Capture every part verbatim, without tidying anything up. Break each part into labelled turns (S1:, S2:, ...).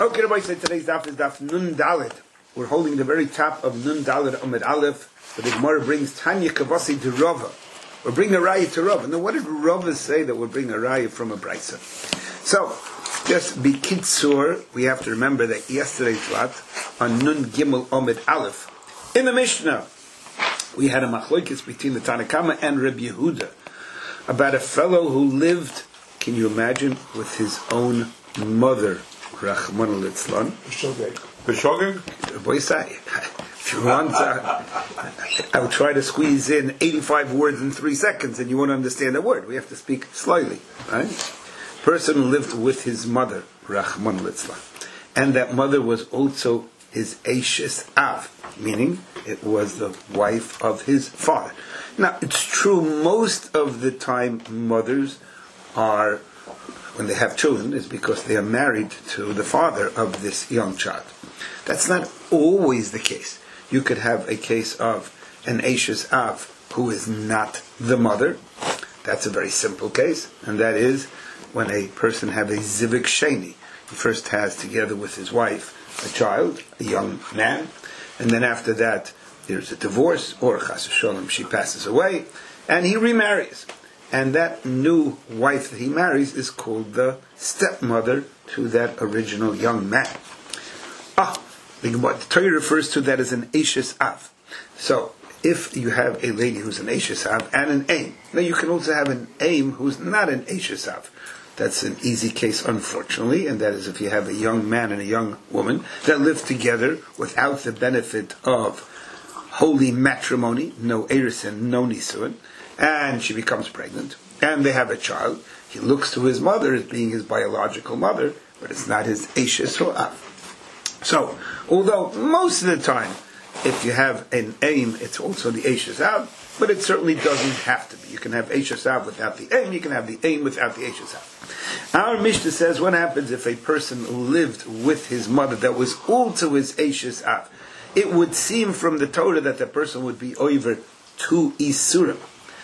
S1: Okay, Rabbi, so today's daf is daf Nun Dalet. We're holding the very top of Nun Dalet Amud Aleph, but the Gemara brings Tanya Kavasi to Rava. We're bringing a raya to Rava. Now, what did Rava say that we're bringing a raya from a brisa? So, just be kitzur, we have to remember that yesterday's lat on Nun Gimel Amud Aleph, in the Mishnah, we had a machlokes between the Tanakama and Rabbi Yehuda about a fellow who lived, can you imagine, with his own mother, Rachmana litzlan.
S2: B'shogeg?
S1: If you want, uh, I'll try to squeeze in eighty-five words in three seconds and you won't understand a word. We have to speak slowly, right? Person lived with his mother, Rachmana litzlan. And that mother was also his Eishes Av, meaning it was the wife of his father. Now, it's true, most of the time mothers are, when they have children, is because they are married to the father of this young child. That's not always the case. You could have a case of an Eishes Av who is not the mother. That's a very simple case, and that is when a person has a Zivik Sheni. He first has, together with his wife, a child, a young man, and then after that there's a divorce, or Chas v'Sholom, she passes away, and he remarries. And that new wife that he marries is called the stepmother to that original young man. Ah, the Torah refers to that as an Eishes Av. So, if you have a lady who's an Eishes Av and an Aim, now you can also have an Aim who's not an Eishes Av. That's an easy case, unfortunately, and that is if you have a young man and a young woman that live together without the benefit of holy matrimony, no Eirsin, no Nisuin, and she becomes pregnant, and they have a child. He looks to his mother as being his biological mother, but it's not his Eishes or Av. So, although most of the time, if you have an Aim, it's also the Eishes Av, but it certainly doesn't have to be. You can have Eishes Av without the Aim, you can have the Aim without the Eishes Av. Our Mishnah says, what happens if a person lived with his mother that was also his Eishes Av? It would seem from the Torah that the person would be over two Isurim.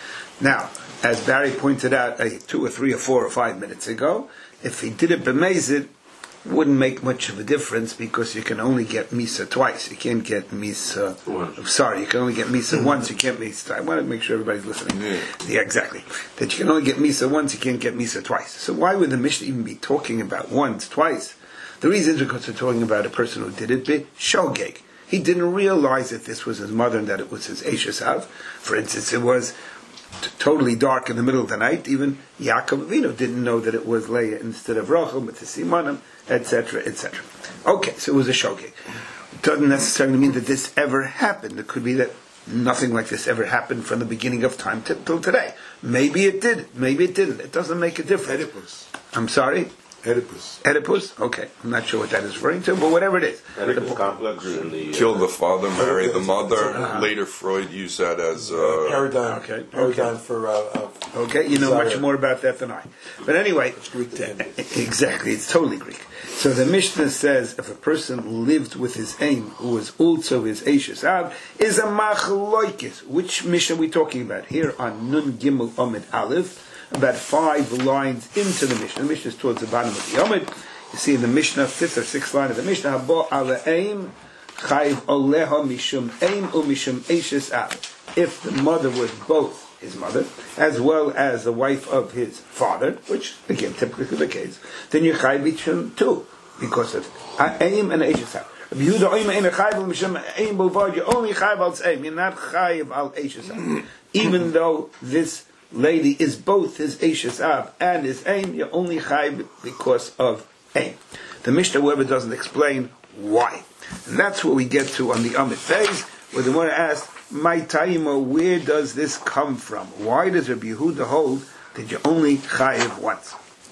S1: Now, as Barry pointed out uh, two or three or four or five minutes ago, if he did it b'mezid, wouldn't make much of a difference because you can only get Misa twice. You can't get Misa... I'm sorry, you can only get Misa once, you can't Misa twice. I want to make sure everybody's listening. Yeah. yeah, exactly. That you can only get Misa once, you can't get Misa twice. So why would the Mishnah even be talking about once, twice? The reason is because we're talking about a person who did it b'shogeg. He didn't realize that this was his mother and that it was his Eishes Av. For instance, it was t- totally dark in the middle of the night. Even Yaakov Avinu didn't know that it was Leah instead of Rachel, with the Simanim, et cetera, et cetera. Okay, so it was a shogeg. It doesn't necessarily mean that this ever happened. It could be that nothing like this ever happened from the beginning of time t- till today. Maybe it did. Maybe it didn't. It doesn't make a difference.
S2: Oedipus.
S1: I'm sorry?
S2: Oedipus.
S1: Oedipus? Okay. I'm not sure what that is referring to, but whatever it is.
S3: Oedipus complex really, uh,
S4: Killed the father, married the mother. Uh-huh. Later, Freud used that as uh,
S2: paradigm.
S1: Okay.
S2: Paradigm
S1: okay.
S2: for. Uh, uh,
S1: okay, you know
S2: desire.
S1: Much more about that than I. But anyway,
S2: it's Greek then.
S1: Exactly, it's totally Greek. So the Mishnah says if a person lived with his Aim, who was also his Eishes Av, is a machloikis. Which Mishnah are we talking about? Here on Nun Gimel Amud Aleph, about five lines into the Mishnah. The Mishnah is towards the bottom of the Amud. You see in the Mishnah, fifth or sixth line of the Mishnah, Haba ala Aim, Chayv Oleha Mishum Aim U Mishum Eishes Av. If the mother was both his mother, as well as the wife of his father, which again typically is the case, then you chayv Mishum too, because of Aim and Eishes Av. If you do Aim and Chayv Mishum Aim Bovad, you only chayv al Aim. You're not chayv al Eishes Av, even though this lady is both his Eishes Av and his Aim, you're only chayv because of Aim. The Mishnah, however, doesn't explain why. And that's what we get to on the Amud phase, where the Gemara asks, my taima, where does this come from? Why does Rabbi Yehuda hold that you only chayiv once?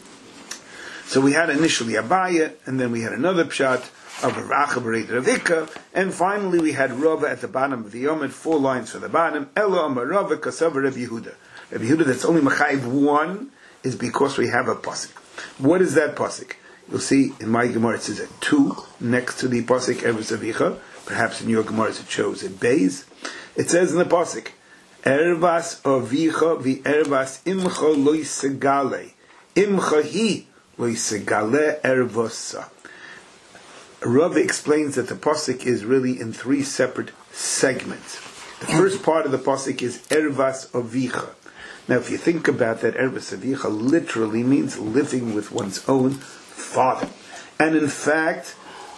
S1: So we had initially Abaya, and then we had another pshat of Racha B'rei Ravika, and finally we had Rava at the bottom of the Yomid, four lines for the bottom, Elo Amar Rava Kasav Rabbi Yehuda. Rabbi Yehuda, that's only machayiv one, is because we have a pasuk. What is that pasuk? You'll see in my Gemara it says a two next to the pasuk Eretz Avicha. Perhaps in your Gemara it shows a beis. It says in the pasuk, Ervas Avicha vi Ervas Imcha loy segale, Imcha hi loy segale Ervasa. Rava explains that the pasuk is really in three separate segments. The first part of the pasuk is Ervas Avicha. Now, if you think about that, Ervas Avicha literally means living with one's own father. And in fact,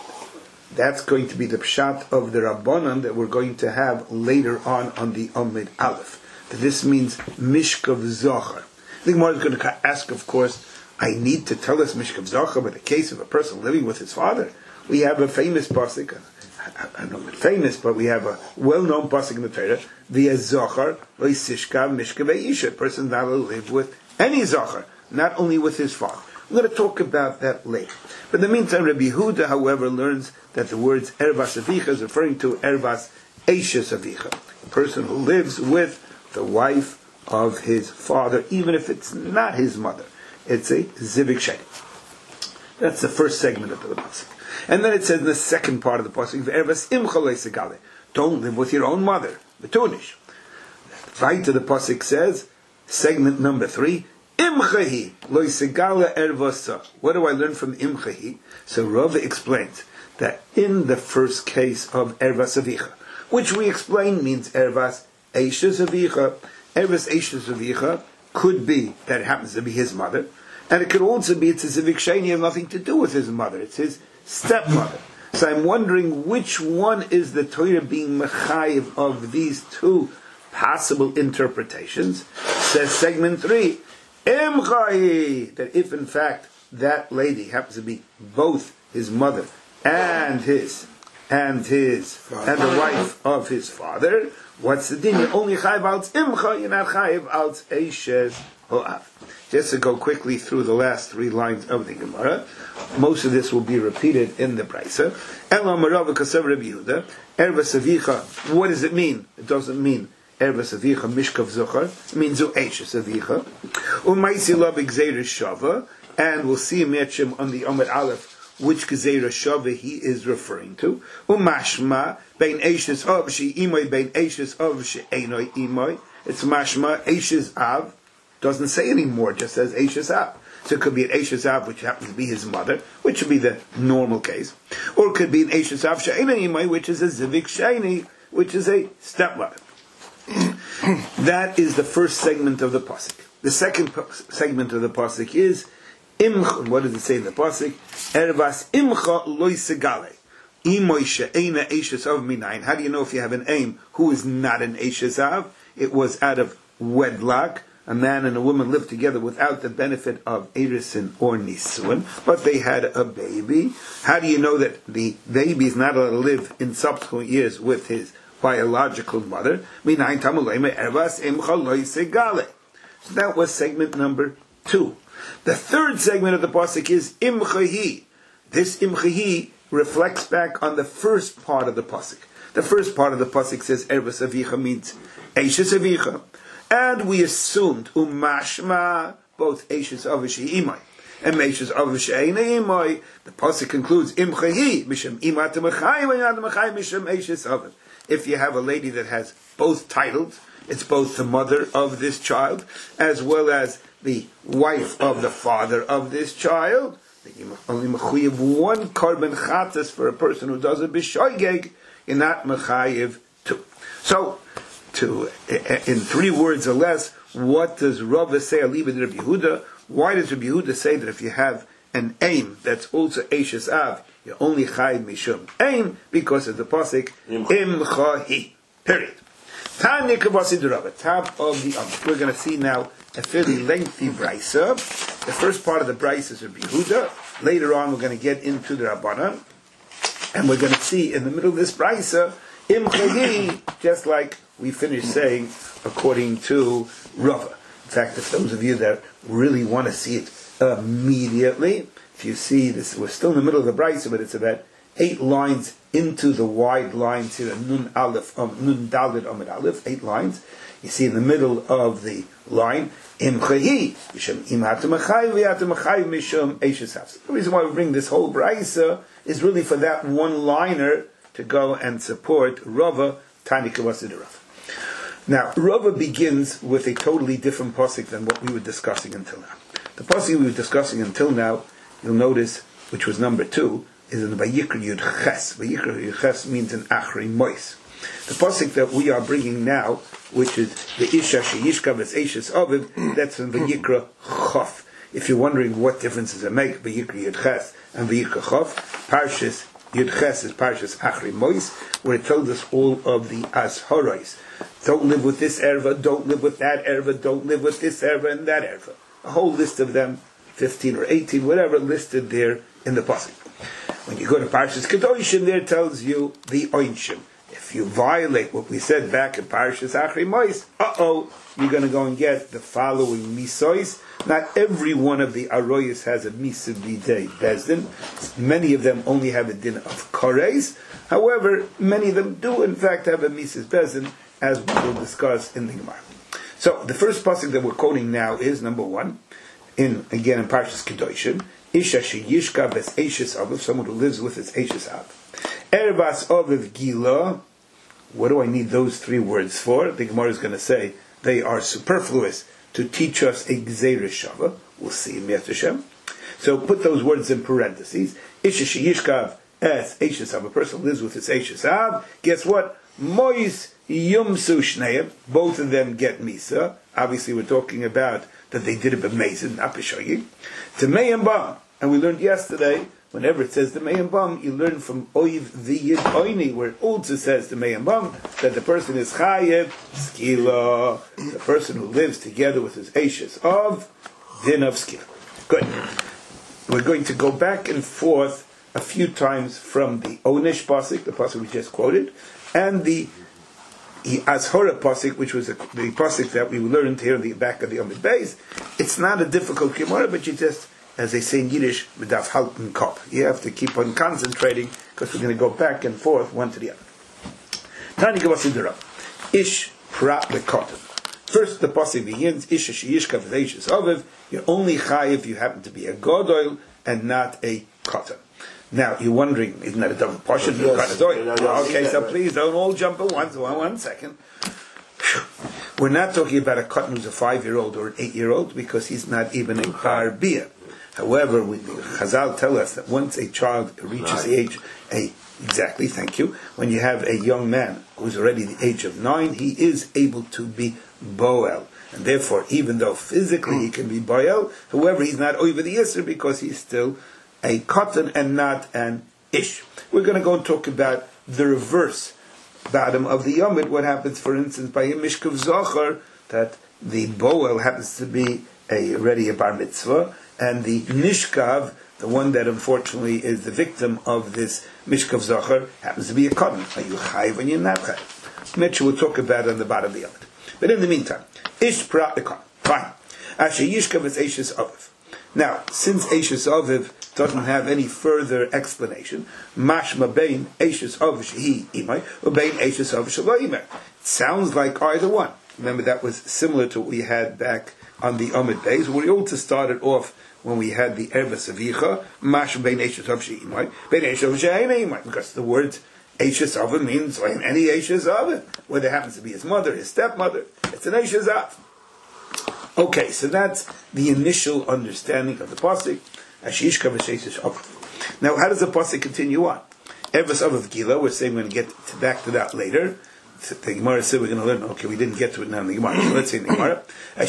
S1: that's going to be the pshat of the Rabbanan that we're going to have later on on the Amid Aleph. That this means Mishkav Zohar. The Gemara is going to ask, of course, I need to tell us Mishkav Zohar, but the case of a person living with his father. We have a famous pasuk, I don't know if it's famous, but we have a well-known pasuk in the Torah, V'yeh Zohar, V'yisishka Mishkav Isha. A person is not allowed to live with any Zohar, not only with his father. We're going to talk about that later. But in the meantime, Rabbi Yehuda, however, learns that the words Ervas Avicha is referring to Ervas Eishes Avicha, a person who lives with the wife of his father, even if it's not his mother. It's a Zivik Sheni. That's the first segment of the pasuk. And then it says in the second part of the pasuk, Ervas Imcha Lo Segale. Don't live with your own mother. Betunish. Right to the pasuk says, segment number three, Imchahi Lo Segale Ervasa. What do I learn from Imchahi? So Rava explains that in the first case of Ervas Avicha, which we explain means Ervas Eishes Avicha, Ervas Eishes Avicha could be that it happens to be his mother, and it could also be it's a Zivik Sheni, have nothing to do with his mother, it's his stepmother. So I'm wondering which one is the Torah being mechayiv of these two possible interpretations. Says segment three, Emchayi, that if in fact that lady happens to be both his mother and his and his and the wife of his father, what's the din? You're only chayiv out imcha, you're not chayiv out eishes ho'av. Just to go quickly through the last three lines of the Gemara, most of this will be repeated in the Brisa. Elam Rava Kasav Rabbi Yehuda, Ervas Avicha. What does it mean? It doesn't mean Ervas Avicha Mishkav Zochar. It means Zu'eshes Avicha. Umaisi Lav Gzeira Shava, and we'll see in Metchim on the Amud Aleph which Gzeira Shava he is referring to. Umashma Bein Eishes Av She Imoy Bein Eishes Av She Einoi Imoy. It's Mashma Eishes Av. Doesn't say anymore, just says Eishes Av. So it could be an Eishes Av, which happens to be his mother, which would be the normal case. Or it could be an Eishes Av She'ena Imai, which is a Zivik Sheni, which is a stepmother. That is the first segment of the pasuk. The second segment of the pasuk is Imcha. What does it say in the pasuk? Ervas Imcha Loi Segale. Imai She'ena Eishes Av Minayin. How do you know if you have an aim who is not an Eishes Av? It was out of wedlock. A man and a woman lived together without the benefit of erisin or nisuin, but they had a baby. How do you know that the baby is not allowed to live in subsequent years with his biological mother? So that was segment number two. The third segment of the pasuk is imchahi. This imchahi reflects back on the first part of the pasuk. The first part of the pasuk says Ervas Avicha means Eishes Avicha. And we assumed umashma both Eishes Avishi Imai and Meishes Avishi Eina Imai. The pasuk concludes imchahi misham imat mechai v'yad mechai misham Eishes Aviv. If you have a lady that has both titles, it's both the mother of this child as well as the wife of the father of this child. Only mechayiv one korban chatas for a person who does a b'shoigeg. You're not mechayiv two. So. To, in three words or less, what does Rava say? I'll leave it to Rabbi Yehuda. Why does Rabbi Yehuda say that if you have an aim that's also Eishes Av, you're only Chayiv Mishum aim because of the pasuk Imchahi. Period. Tanya Kavasi Rava, top of the Amud. We're going to see now a fairly lengthy brisa. The first part of the brisa is Rabbi Yehuda. Later on, we're going to get into the Rabbanan, and we're going to see in the middle of this brisa Imchahi, just like we finished saying according to Rava. In fact, if those of you that really want to see it immediately, if you see this, we're still in the middle of the brisa, but it's about eight lines into the wide lines here, Nun Aleph, um, Nun Dalid Amid Aleph, eight lines. You see in the middle of the line, Imchahi, Misham Imatamachai, Viatamachai, Misham Eishes. The reason why we bring this whole brisa is really for that one liner to go and support Rava, Tani Kavasi Rava. Now, Rava begins with a totally different pasuk than what we were discussing until now. The pasuk we were discussing until now, you'll notice, which was number two, is in Vayikra Yud Ches. Vayikra Yud Ches means an Achri Mois. The pasuk that we are bringing now, which is the Isha Sheyishka Ves Eishes Aviv, that's in Vayikra Chof. If you're wondering what difference does it make, Vayikra Yud Ches and Vayikra Chof, Parshas Yud Ches is Parshas Achri Mois, where it tells us all of the Azharos. Don't live with this erva, don't live with that erva, don't live with this erva and that erva. A whole list of them, fifteen or eighteen, whatever, listed there in the pasuk. When you go to Parshas Kedoshim, there tells you the Oinshim. If you violate what we said back in Parshas Achri Mois, uh-oh, you're going to go and get the following misois. Not every one of the aroyas has a misa b'dei bezdin. Many of them only have a din of kores. However, many of them do in fact have a mises bezdin, as we will discuss in the Gemara. So the first pasuk that we're quoting now is number one, in again in Parshas Kedoshim, Isha sheyishka ves eishes aviv, someone who lives with his eishes aviv. Ervas aviv gila. What do I need those three words for? The Gemara is going to say they are superfluous to teach us a gzeira shava. We'll see in Yad Hashem. So put those words in parentheses. Isha sheyishka as eishes aviv. A person lives with his eishes aviv. Guess what? Mois yumsu shneim. Both of them get misa. Obviously, we're talking about that they did it b'mezid, not b'shoyim. To meyim bam, and we learned yesterday. Whenever it says the meyim bam, you learn from oiv v'yid oini, where it also says the meyim bam, that the person is chayev skila, the person who lives together with his eishes of din of skila. Good. We're going to go back and forth a few times from the Onesh pasuk, the pasuk we just quoted, and the Azhora pasuk, which was the, the pasuk that we learned here in the back of the Amid Beis. It's not a difficult Gemara, but you just, as they say in Yiddish, midaf halten kop. You have to keep on concentrating because we're going to go back and forth one to the other. Tani Gavasidara. Ish pra lekotem. First, the pasuk begins, Isha sheyishka v'eishes aviv. You're only chai if you happen to be a godoil and not a kotem. Now, you're wondering, isn't that a double portion? Yes. Okay, so please don't all jump at once. One, one second. We're not talking about a cotton who's a five-year-old or an eight-year-old because he's not even a bar bia. However, we, Chazal tell us that once a child reaches the age, a, exactly, thank you, when you have a young man who's already the age of nine, he is able to be boel. And therefore, even though physically he can be boel, however, he's not over the yisr because he's still a cotton and not an ish. We're going to go and talk about the reverse bottom of the yomid. What happens, for instance, by a mishkav zocher, that the boel happens to be a already a bar mitzvah, and the nishkav, the one that unfortunately is the victim of this mishkav zocher, happens to be a cotton. Are you chayiv when you're not chayiv? Mitch will talk about it on the bottom of the yomid. But in the meantime, ish prat the cotton. Fine. Asher yishkav is eishes aviv. Now, since eishes aviv doesn't have any further explanation, mashma bein eishes aviv shehi imay, or bein eishes aviv shelo imay. It sounds like either one. Remember, that was similar to what we had back on the Amid Beis, where we also started off when we had the Ervas Avicha, mashma bein eishes aviv shehi imay, bein eishes aviv shehi imay, because the word eishes aviv means any eishes aviv, whether it happens to be his mother, his stepmother, it's an eishes aviv. Okay, so that's the initial understanding of the pasuk. Now, how does the pasuk continue on? Ervas aviv gila. We're saying we're going to get to back to that later. The Gemara said we're going to learn. Okay, we didn't get to it now in the Gemara. So let's say in the Gemara.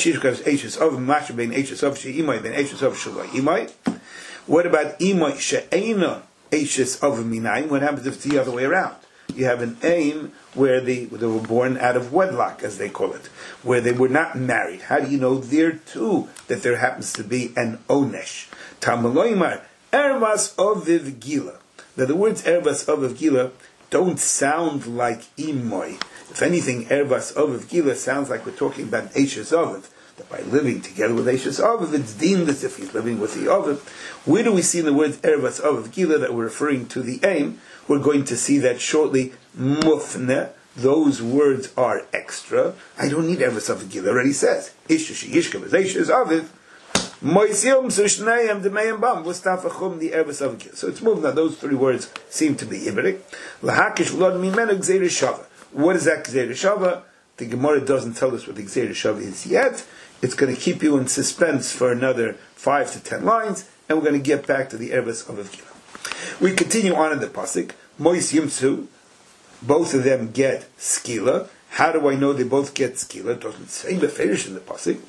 S1: What about imay she'ena eishes aviv minayin? What happens if it's the other way around? You have an aim where they, they were born out of wedlock, as they call it, where they were not married. How do you know there too that there happens to be an onesh? Tamaloimar ervas aviv gila. Now the words ervas aviv gila don't sound like imoy. If anything, ervas aviv gila sounds like we're talking about eishes aviv. That by living together with eishes aviv, it's deemed as if he's living with the aviv. Where do we see in the words ervas aviv gila that we're referring to the aim? We're going to see that shortly. Mufne, those words are extra. I don't need ervas aviv gila. It already says isha sheyishka v'eishes aviv moisyom sushneim demeyim bam v'stafachum the ervas aviv gila. So it's moved now. Those three words seem to be ibrik. Lahakish v'lod mimenu gzeira shava. What is that gzeira shava? The Gemara doesn't tell us what the gzeira shava is yet. It's going to keep you in suspense for another five to ten lines, and we're going to get back to the ervas aviv gila. We continue on in the pasuk. Mois Yimtzu, both of them get skila. How do I know they both get skila? It doesn't say beferish in the pasuk.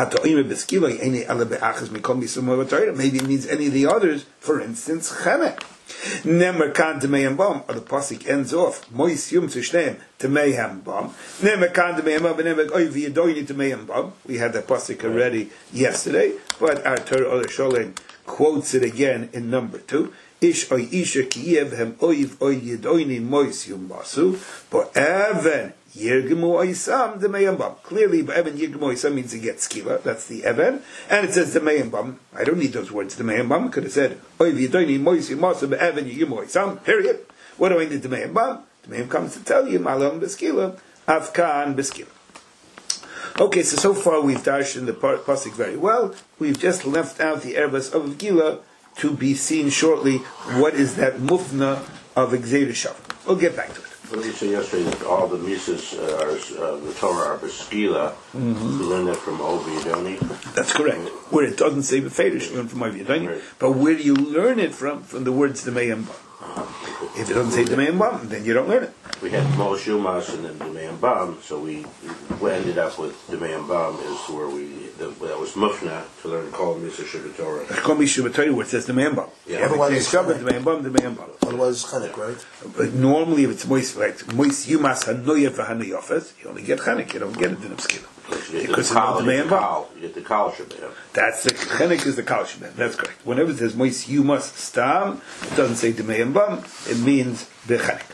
S1: Maybe it means any of the others. For instance, chemek. Nemer kan demeyam bam. The pasuk ends off. Mois Yimtzu shneim demeyam bam. Nemer kan demeyam bam. Nemer oy v'yadoyni demeyam bam. We had that pasuk already yesterday, but our Torah Oler Sholem quotes it again in number two. Ish oy isha kiyev hem oiv oy yadoyni mois yumasu. But even Yirgemu Oisam the Meyambam. Clearly, Evan Yirgemu Oisam means he gets skila. That's the Evan. And it says the Meyambam. I don't need those words. The Meyambam could have said, Oy Vidoini Moisi Masa Evan Yirgemu Oisam. Period. What do I need the Meyambam? The Meyambam comes to tell you, Malam Beskila, Afkan Beskila. Okay, so so far we've darshan the pasuk very well. We've just left out the Erbas of Gila to be seen shortly. What is that mufna of Gzeir Shav? We'll get back to it.
S3: What did we say yesterday that all the mises uh, are uh, the Torah are beskila? Mm-hmm. We learned that from Ovi Yadoni.
S1: That's correct. Where it doesn't say beferish, learn from Ovi Yadoni. Right. But where do you learn it from? From the words Demeyam Bam. Uh-huh. If it doesn't say Demeyam Bam, then you don't learn it.
S3: We had Moshe Shumas and then Demeyam Bam, so we, we ended up with Demeyam Bam is where we the, that was Mufna to learn Kol Misa Shabbat Torah.
S1: Kol Misa Shabbat Torah, where it says Demeyam Bam.
S5: Yeah. Otherwise it's
S1: Shabbat Demeyam Bam, Demeyam Bam.
S5: Otherwise it's Chanek, right?
S1: But normally, if it's moist, like moist yumas hanoyev v'hanoyofes, you only get Chanek. You don't get it in a skila. Because it's not the Demeyam Bam.
S3: You get the Kal Shabbat.
S1: That's the Chanek is the Kal Shabbat. That's correct. Whenever it says moist yumas stam, it doesn't say Demeyam Bam. It means the Chanek.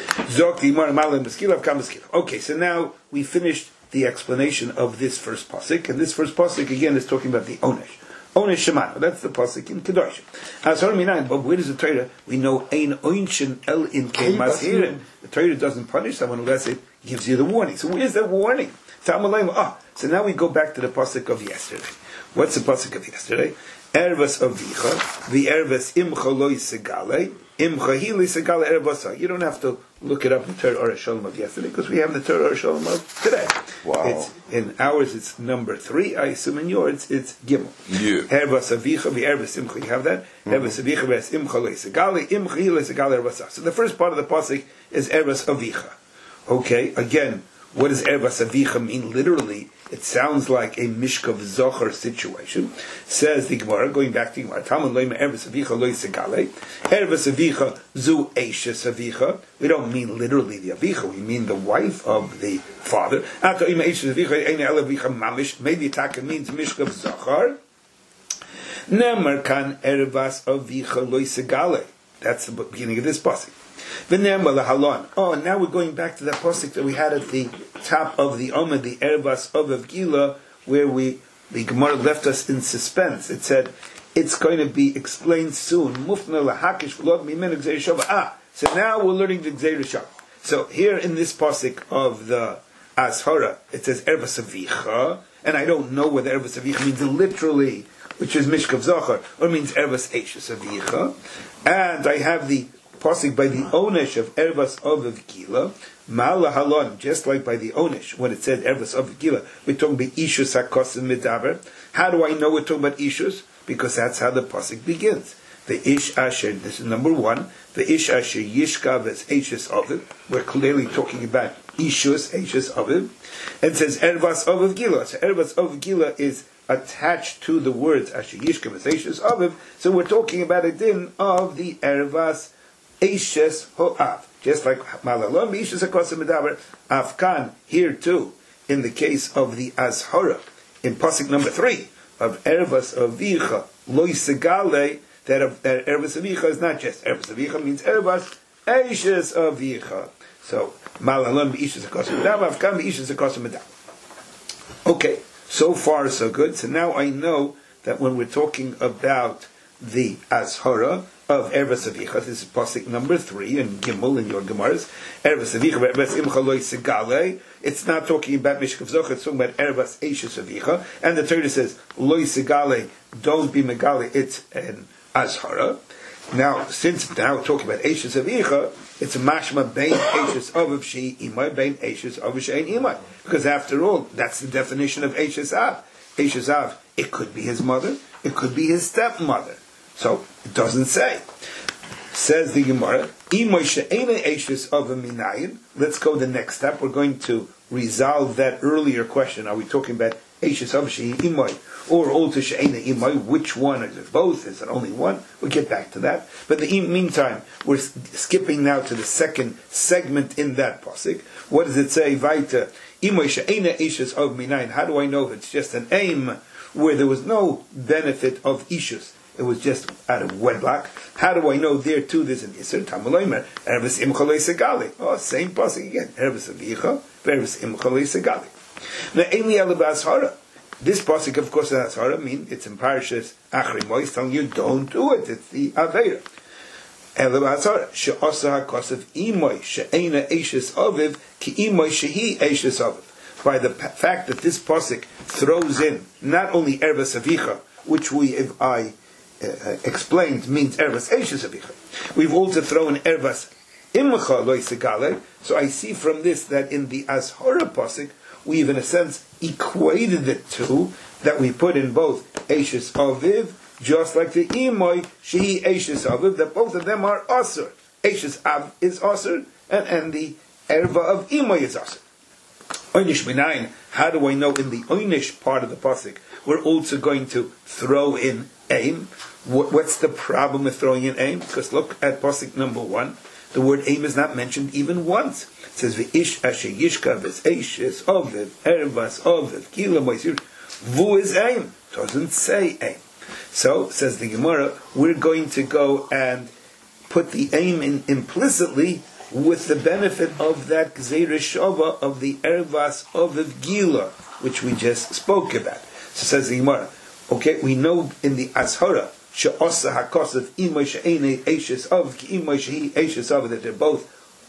S1: Okay, so now we finished the explanation of this first pasuk, and this first pasuk again is talking about the onesh. Onesh Shemana. That's the pasuk in Kedoshim. But where does the Torah? We know ein oinshin el in keimashirin. The Torah doesn't punish someone unless it gives you the warning. So where's that warning? Ah, so now we go back to the pasuk of yesterday. What's the pasuk of yesterday? Ervas avicha, the ervas imcha loy segale, imcha hili segale ervasa. You don't have to look it up in Torah Or Shalom of yesterday because we have the Torah Or Shalom of today.
S4: Wow.
S1: It's, in ours it's number three. I assume in yours it's Gimel.
S4: Yeah.
S1: Ervas avicha, the ervas imcha. You have that? Ervas avicha, ves imcha loy segale, imcha hili segale ervasa. So the first part of the pasuk is ervas avicha. Okay, again, what does ervas avicha mean literally? It sounds like a mishkav zocher situation. Says the Gemara, going back to Gemara, Talmud loyma ervas avicha loy segale. Ervas avicha zu eishes avicha. We don't mean literally the avicha, we mean the wife of the father. Ato ima eishes avicha ein el avicha mamish. Maybe taka means mishkav zocher. Nemar kan ervas avicha loy segale. That's the beginning of this pasuk. Oh, now we're going back to that pasuk that we had at the top of the Omer, the Erbas of Gila, where we the Gemara left us in suspense. It said it's going to be explained soon. Mufna lahakish v'lod mimin gzeir shava. Ah, so now we're learning the gzeir shava. So here in this pasuk of the Ashara, it says Erbas avicha, and I don't know whether Erbas avicha means literally, which is mishkav zachar, or means Erbas eishes avicha, and I have the pasuk by the onesh of Ervas of Gila, Ma'ala Halon, just like by the onesh, when it said Ervas of Gila, we're talking about Ishus HaKosim Midaber. How do I know we're talking about Ishus? Because that's how the pasuk begins. The Ish Asher, this is number one, the Ish Asher Yishkav as Eishes Oviv. We're clearly talking about Ishus, Eishes Oviv. And it says Ervas of Gila. So Ervas of Gila is attached to the words Asher Yishkav as Eishes Oviv. So we're talking about a din of the Ervas Eishes Ho'av. Just like Malalon, Eishes HaKosim Medaber, Afkan, here too, in the case of the Azhara, in pasuk number three, of Ervas Avicha, Loi Segale, that of that Ervas Avicha is not just Ervas Avicha, means Ervas Eishes Avicha. So, Malalon, Eishes HaKosim Medaber, Afkan, Eishes HaKosim Medaber. Okay, so far so good. So now I know that when we're talking about the Azhara of Ervas Avicha, this is pasuk number three in Gimel in your Gemaras. Ervas Avicha, Ervas Imcha Loi Segale. It's not talking about Mishkav Zocher, it's talking about Ervas Eishes Avicha. And the Torah says, Loi Segale, don't be Megale, it's an Azhara. Now, since now talking about Eishes Avicha, it's a mashma bein Eishes Aviv Shei Imai, bein Eishes Aviv Shei Imai. Because after all, that's the definition of Eishes Av. Eishes Av, it could be his mother, it could be his stepmother. So, it doesn't say. Says the Gemara, let's go the next step. We're going to resolve that earlier question. Are we talking about Eishes of Shehi Imoy or Olta She'ena Imoy? Which one? Is it both? Is it only one? We'll get back to that. But in the meantime, we're skipping now to the second segment in that pasuk. What does it say? Vaita Imoy She'ena Eishes of Minayin. How do I know if it's just an aim where there was no benefit of Ishus? It was just out of wedlock. How do I know there too there's an Isser? Tamulaymer, Ervis Imchalei Segali. Oh, same pasuk again. Ervis Avicha, Ervis Imchalei Segali. Now, Amy Alabashara. This pasuk, of course, in Ashara, mean it's in Parashas Achri Mois telling you don't do it. It's the Aveira. Alabashara. She'asa HaKosav Imoy, She'ena Eishes Aviv, Ki Imoy Shehi Eishes Aviv. By the fact that this pasuk throws in not only Ervis Avicha, which we, if I Uh, explained means Ervas Eishes Avicha. We've also thrown Ervas Imcha Loi Segale. So I see from this that in the Ashara pasuk we've in a sense equated the two, that we put in both Eishes Aviv, just like the Imoy Shehi Eishes Aviv, that both of them are Asur. Eishes Av is Asur, and, and the Erva of Imoy is Asur. Oynish Minayin, how do I know in the Oynish part of the pasuk we're also going to throw in aim? What's the problem with throwing in aim? Because look at pasuk number one. The word aim is not mentioned even once. It says V'ish asher yishka v'eishes oviv ervas oviv kila moisir. Vu is aim. Doesn't say aim. So says the Gemara, we're going to go and put the aim in implicitly with the benefit of that gzeira shava of the ervas oviv gila, which we just spoke about. So says the Gemara, okay, we know in the Ashara she'osa hakosav imoy she'ene eishes of ki imoy shehi eishes of, that they're both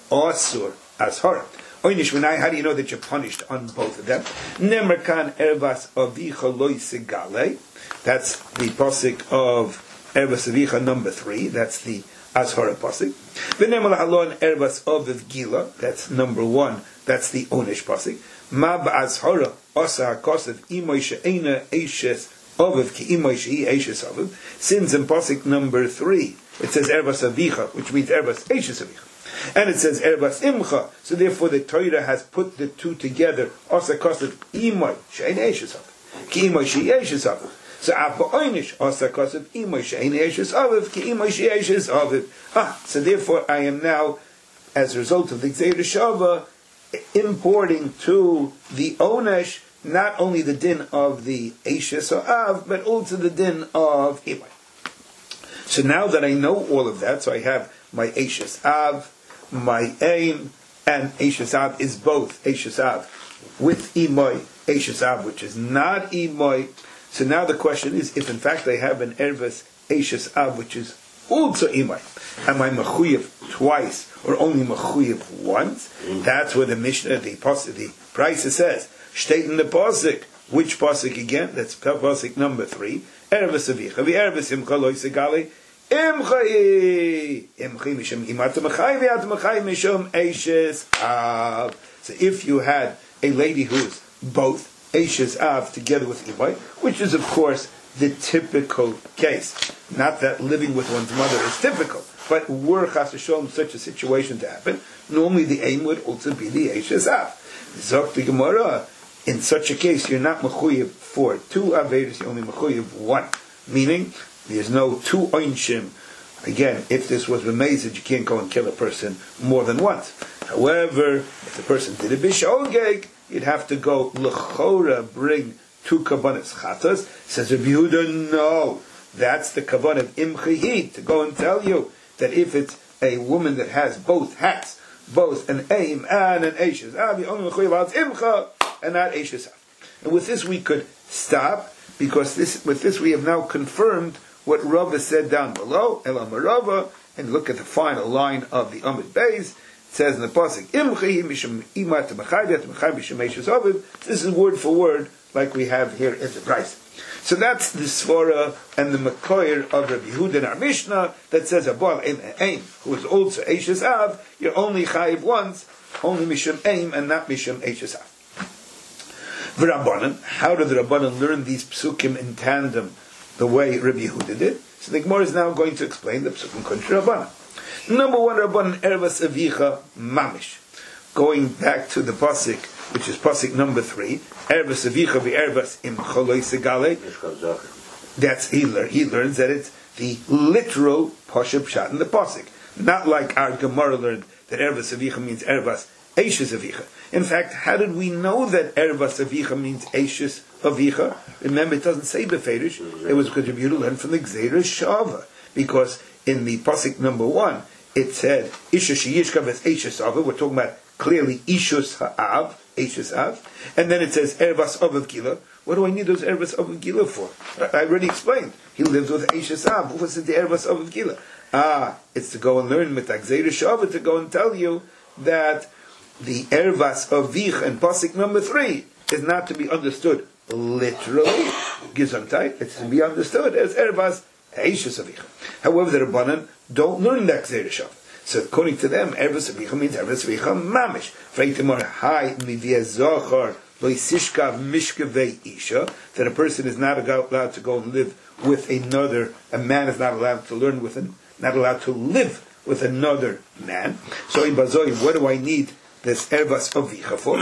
S1: asur Ashara. Oynish Menai, how do you know that you're punished on both of them? Nemerkan ervas avicha loy segale. That's the pasuk of ervas avicha number three. That's the Ashara pasuk. V'nemal halon ervas aviv gila. That's number one. That's the Onish pasuk. Ma ba'ashara osa hakosav imoy she'ene eishes Oviv ki imoy shehi eishes oviv. Since in pasuk number three it says ervas avicha, which means ervas eishes avicha, and it says ervas imcha. So therefore, the Torah has put the two together. Asa kosav imoy shehi eishes oviv ki imoy shehi eishes oviv. So abba oynish asa kosav imoy shehi eishes oviv ki imoy shehi eishes oviv. Ah, so therefore, I am now, as a result of the gzeira shava, importing to the onesh not only the din of the Eishes or Av, but also the din of Imay. So now that I know all of that, so I have my Eishes Av, my aim, and Eishes Av is both Eishes Av with Imay, Eishes Av which is not Imay. So now the question is, if in fact I have an Ervas Eishes Av which is also Imay, am I Mechuyev twice or only Mechuyev once? That's where the Mishnah, the Pasuk, the Price says, state in the pasuk. Which pasuk again? That's pasuk number three. Ervas avicha v'ervas imcha loy segali imchai imchai mishum imat mechai v'at mechai mishum eishes av. So if you had a lady who is both eishes av together with imay, which is of course the typical case, not that living with one's mother is typical, but were chas v'sholom such a situation to happen, normally the aim would also be the eishes av. Zok the Gemara, in such a case, you're not mechuyev for two averis, you're only mechuyev one. Meaning, there's no two oinshim. Again, if this was b'mezid, you can't go and kill a person more than once. However, if the person did a bishogeg, you'd have to go lechora, bring two kavanas chatas. Says Rabbi Yehuda, no, that's the kavan of imchihi, to go and tell you that if it's a woman that has both hats, both an aim and an eishes av, you only mechuyev al imcha and not eishes av. And with this we could stop, because this with this we have now confirmed what Rava said down below, Elam Rava, and look at the final line of the Amid Beis. It says in the pasuk, imchi mishum imat mechayvet mechay mishum eishes aviv. This is word for word like we have here in the Price. So that's the svara and the makoyer of Rabbi Yehuda in our Mishnah that says a bal aim, who is also eishes av, you're only chayiv once, only mishum aim and not mishum eishes av. V'Rabbanan, how do the Rabbanan learn these psukim in tandem the way Rabbi Yehuda did? So the Gemara is now going to explain the psukim kontra Rabbanan. Number one, Rabban Ervas Avicha Mamish. Going back to the pasuk, which is pasuk number three, Ervas Avicha v'Ervas im Choloi Segale. That's he learns. He learns that it's the literal pasuk pshat in the pasuk, not like our Gemara learned that Ervas Avicha means Ervas Eishes Avicha. In fact, how did we know that Ervas Avicha means Eishes Avicha? Remember, it doesn't say Beferish. It was because you learned from the Gzeira Shava, because in the pasuk number one it said Isha Sheyishkav as Eishes Ava. We're talking about clearly Ishus Ha'av, Eishes Av, and then it says Ervas Avav Gila. What do I need those Ervas Avav Gila for? I already explained. He lives with Eishes Av. What was it, the Ervas Avav Gila? Ah, it's to go and learn with Gzeira Shava, to go and tell you that the Ervas Avich and pasuk number three is not to be understood literally, Gesundheit. It's to be understood as Ervas Eishes Avicha. However, the Rabbanan don't learn that Gzeira Shava. So according to them, Ervas Avicha means Ervas Avicha Mamish. Veitimor Hai Mivia Zochar Loisishkav Mishkavei Isha, that a person is not allowed to go and live with another, a man is not allowed to learn with, an, not allowed to live with another man. So in Bazoim, what do I need this Ervas Avicha for?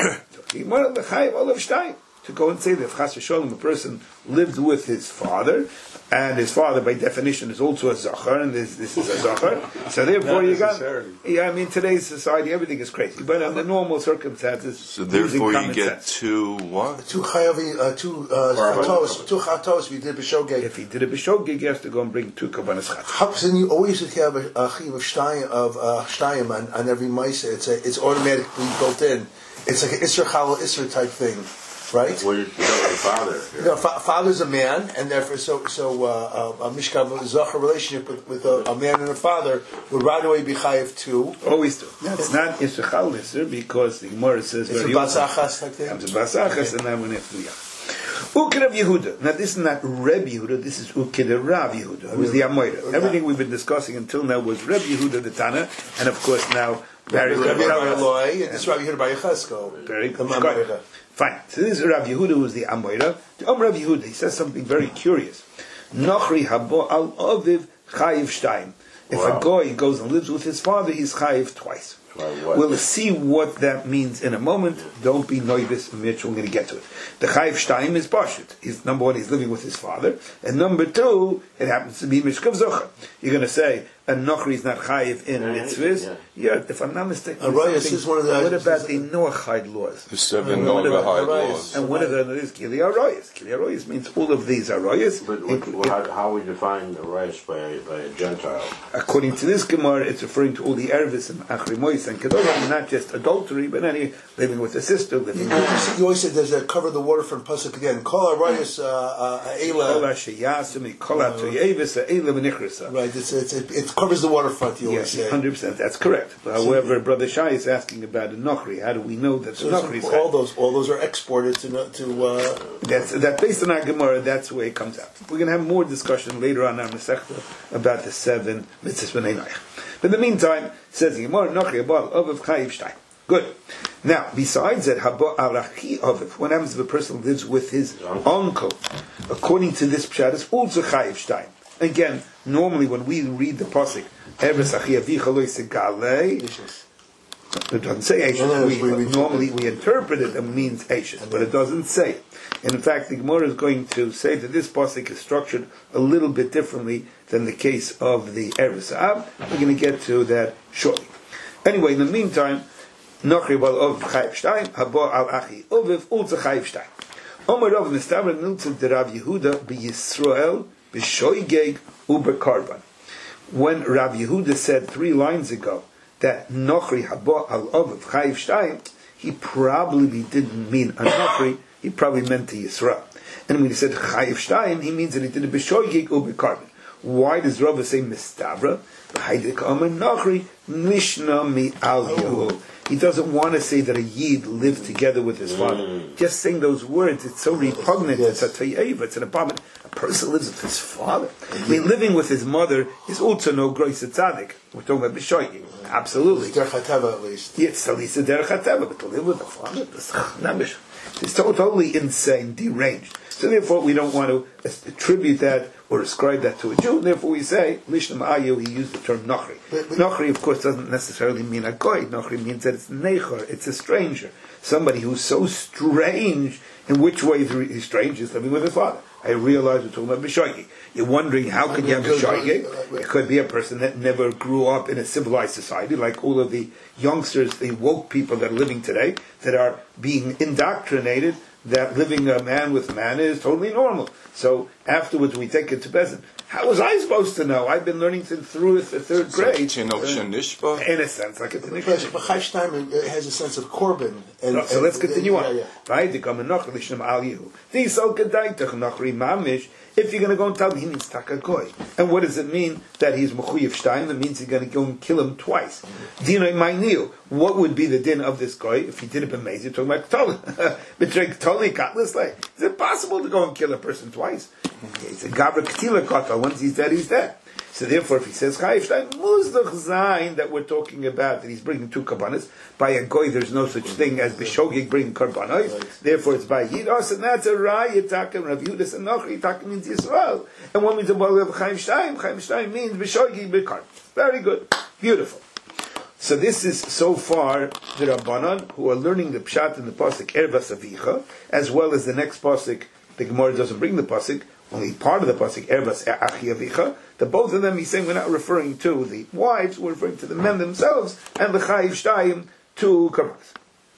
S1: To go and say that if Chas v'Sholem, a person lived with his father, and his father by definition is also a Zachar, and this, this is a Zachar, so therefore you got, yeah, I mean today's society everything is crazy, but under normal circumstances,
S4: so therefore you get
S1: sense.
S4: two what?
S5: Two chayavi, uh, two chatos, two chatos. We did b'shogeg.
S1: If he did a b'shogeg, he has to go and bring two karbanos chatos.
S5: How can you always have a chiv of shtayim of uh, shtayim on, on every ma'isa? It's a, it's automatically built in. It's like an isser chalal isser type thing. Right?
S3: Well, you know, the father.
S5: You know, fa- father's a man, and therefore, so so uh, a mishkav zachar relationship with, with a, a man and a father would right away be chayiv too.
S1: Always do. That's not Yisachal Nisr because the Gemara says
S5: it's a basachas like that.
S1: It's a basachas, and I'm going to have to do Ukid Rav Yehuda. Now this is not Reb Yehuda. This is Ukid Rav Yehuda, who is the Amoira. Everything we've been discussing until now was Reb Yehuda the Tana, and of course now Barry
S5: Rabbi Eloi, and this Rabbi Yehuda Bar Yechesko.
S1: Very good. Fine. So this is Rav Yehuda, who is the Amoira. The Om Rav Yehuda, he says something very curious. Nochri habo al aviv chayiv shtayim. If a goy goes and lives with his father, he's chayiv twice. We'll see what that means in a moment. Don't be noibis, Mitch. We're going to get to it. The chayiv shtayim is pashut. He's number one, he's living with his father, and number two, it happens to be mishkav zocha. You're going to say a nochri is not chayiv in mitzvahs. Yeah. yeah, if I'm not mistaken.
S5: Arayos is one of the.
S1: What about the Noachide laws?
S4: The seven Noachide laws.
S1: And one of them is Kili Arayos. Kili Arayos means all of these Arayos.
S3: But what, what, how, how we define Arayos by a, by a Gentile?
S1: According to this Gemara, it's referring to all the Ervis and Achrimois and Kedolah, not just adultery, but any living with a sister, living
S5: you, with. You always said there's a cover the water from pasuk again. Kol Arayos Eila.
S1: Kol Sheyasimi Kol Atoyevis Eila V'Nichrisa.
S5: Right. It's it's it, it covers the waterfront. You always
S1: yes,
S5: say.
S1: Hundred percent. That's correct. But however, Brother Shai is asking about a Nochri. How do we know that
S5: so
S1: the Nochri is
S5: all those all those are exported to to. Uh,
S1: that's that based on our Gemara. That's the way it comes out. We're going to have more discussion later on in our Masechta about the seven mitzvahs b'nei Noach. But in the meantime, it says the Gemara Nochri abal Ovav Chayiv Shtayim. Good. Now, besides that, Haba Arachi Ovav. What happens if a person lives with his uncle? According to this pshat, it's also Chayiv Shtayim. Again, normally when we read the pasuk, Ervas Achi Avicha Lo Yisegalei, it doesn't say Eishes. We, we, normally we interpret it and means Eishes, but it doesn't say it. And in fact, the Gemara is going to say that this pasuk is structured a little bit differently than the case of the Ervas Av. We're going to get to that shortly. Anyway, in the meantime, Nochri bal Ovav Chayiv Shtayim, Haba al Achi Ovav Ulza Chayiv Shtayim. Omer Rav Nistaber Niltzim de Rav Yehuda be Yisrael b'Shoigeg u'Bekarban. When Rav Yehuda said three lines ago that Nochri haba al Ovav Chayiv Shtayim, he probably didn't mean a Nochri, he probably meant to Yisrael. And when he said Chayiv Shtayim, he means that he did it b'Shoigeg u'Bekarban. Why does Rav say Mistavra? B'Haidik Omer Nochri Mishna mi al Yehu. He doesn't want to say that a Yid lived together with his father. Mm. Just saying those words, it's so repugnant. Yes. It's a tayeva, it's an abomination. A person lives with his father. Mm-hmm. I mean, living with his mother is also no grois tzaddik. We're talking about Bishoyi. Absolutely.
S5: It's derech hateva at least.
S1: Yes, at least a derech hateva, but to live with a father, that's not Bishoyi. It's totally insane, deranged. So therefore, we don't want to attribute that or ascribe that to a Jew. Therefore, we say Lishnam Ayu. He used the term Nachri. Nachri, of course, doesn't necessarily mean a goy. Nachri means that it's Nechor. It's a stranger, somebody who's so strange. In which way he's strange? He's living with his father. I realize we're talking about B'shoigig. You're wondering how could you have B'shoigig? It could be a person that never grew up in a civilized society, like all of the youngsters, the woke people that are living today, that are being indoctrinated that living a man with man is totally normal. So afterwards we take it to Bezin. How was I supposed to know? I've been learning since through the third grade. Uh, in a sense, like a Tinishba.
S5: But Chaim Stein has a sense of Corbin. And,
S1: no, so
S5: and,
S1: let's continue
S5: and,
S1: on.
S5: yeah, yeah.
S1: Right? If you're going to go and tell him, he means Takagoy. And what does it mean that he's Mechuyev Stein? That means you're going to go and kill him twice. Dino Mainil. What would be the din of this guy if he did it b'meiz? You're talking about Ktoli. Betrek Ktoli Katlis. Is it possible to go and kill a person twice? It's a Gabra Ktila Kata. Once he's dead, he's dead. So therefore, if he says Chayiv Stein, Muzdach Zayin that we're talking about, that he's bringing two karbanos, by a goy there's no such thing as B'shogig bringing karbanos, right. Therefore it's by Yidos, and that's a Raya Takim, Rav Yudas and Nochri, Takim means Yisrael. And what means the Baal of Chayiv Stein? Chayiv Stein means B'shogig B'kar. Very good. Beautiful. So this is so far the Rabbanan who are learning the Pshat in the Pasuk Ervas Avicha, as well as the next Pasuk, the Gemara doesn't bring the Pasuk, only part of the pasuk Ervas Achi Avicha. The both of them, he's saying we're not referring to the wives, we're referring to the men themselves, and the Chayiv Shtayim to Karbanos.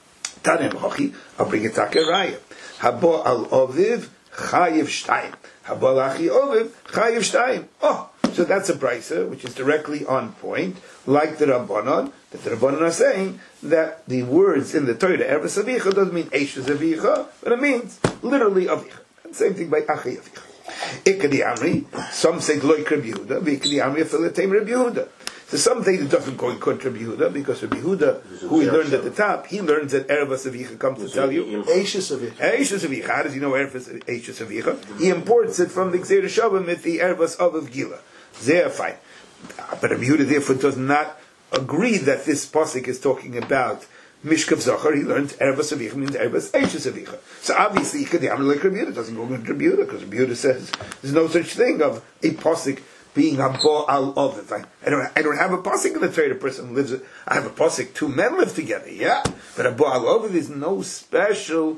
S1: Tanem Hochi, I'll bring it Takeraya. Habo al Oviv Chayiv Shtayim. Habo al Achi Oviv Chayiv Shtayim. Oh, so that's a brisa which is directly on point, like the Rabbanon. That the Rabbanon are saying that the words in the Torah Ervas Avicha doesn't mean Eishes Avicha, but it means literally Avicha. Same thing by Achi Avicha. Ikadi Amri, some say Gloik Rabbi Yehuda, Ikadi Amri Afilatem Rabbi Yehuda. So some say it doesn't go in contra Rabbi Yehuda, because Rabbi Yehuda, who we learned at the top, he learns that Ervas Avicha comes to tell you.
S5: Eishes Avicha.
S1: Eishes Avicha. How does he know Ervas Avicha? He imports it from the Gzeir Shavim with the Ervas of Gila. They're fine. But Rabbi Yehuda therefore does not agree that this pasuk is talking about Mishkav Zachar. He learns Ervas Avicha means Ervas Eishes Avicha. So obviously, Ikadi Amri like Rabbi Yehuda doesn't go into Rabbi Yehuda, because Rabbi Yehuda says there's no such thing of a pasuk being a Bo'al Oviv. I, I don't I don't have a pasuk in the Torah. A person lives. I have a pasuk. Two men live together. Yeah, but a Bo'al Oviv is no special,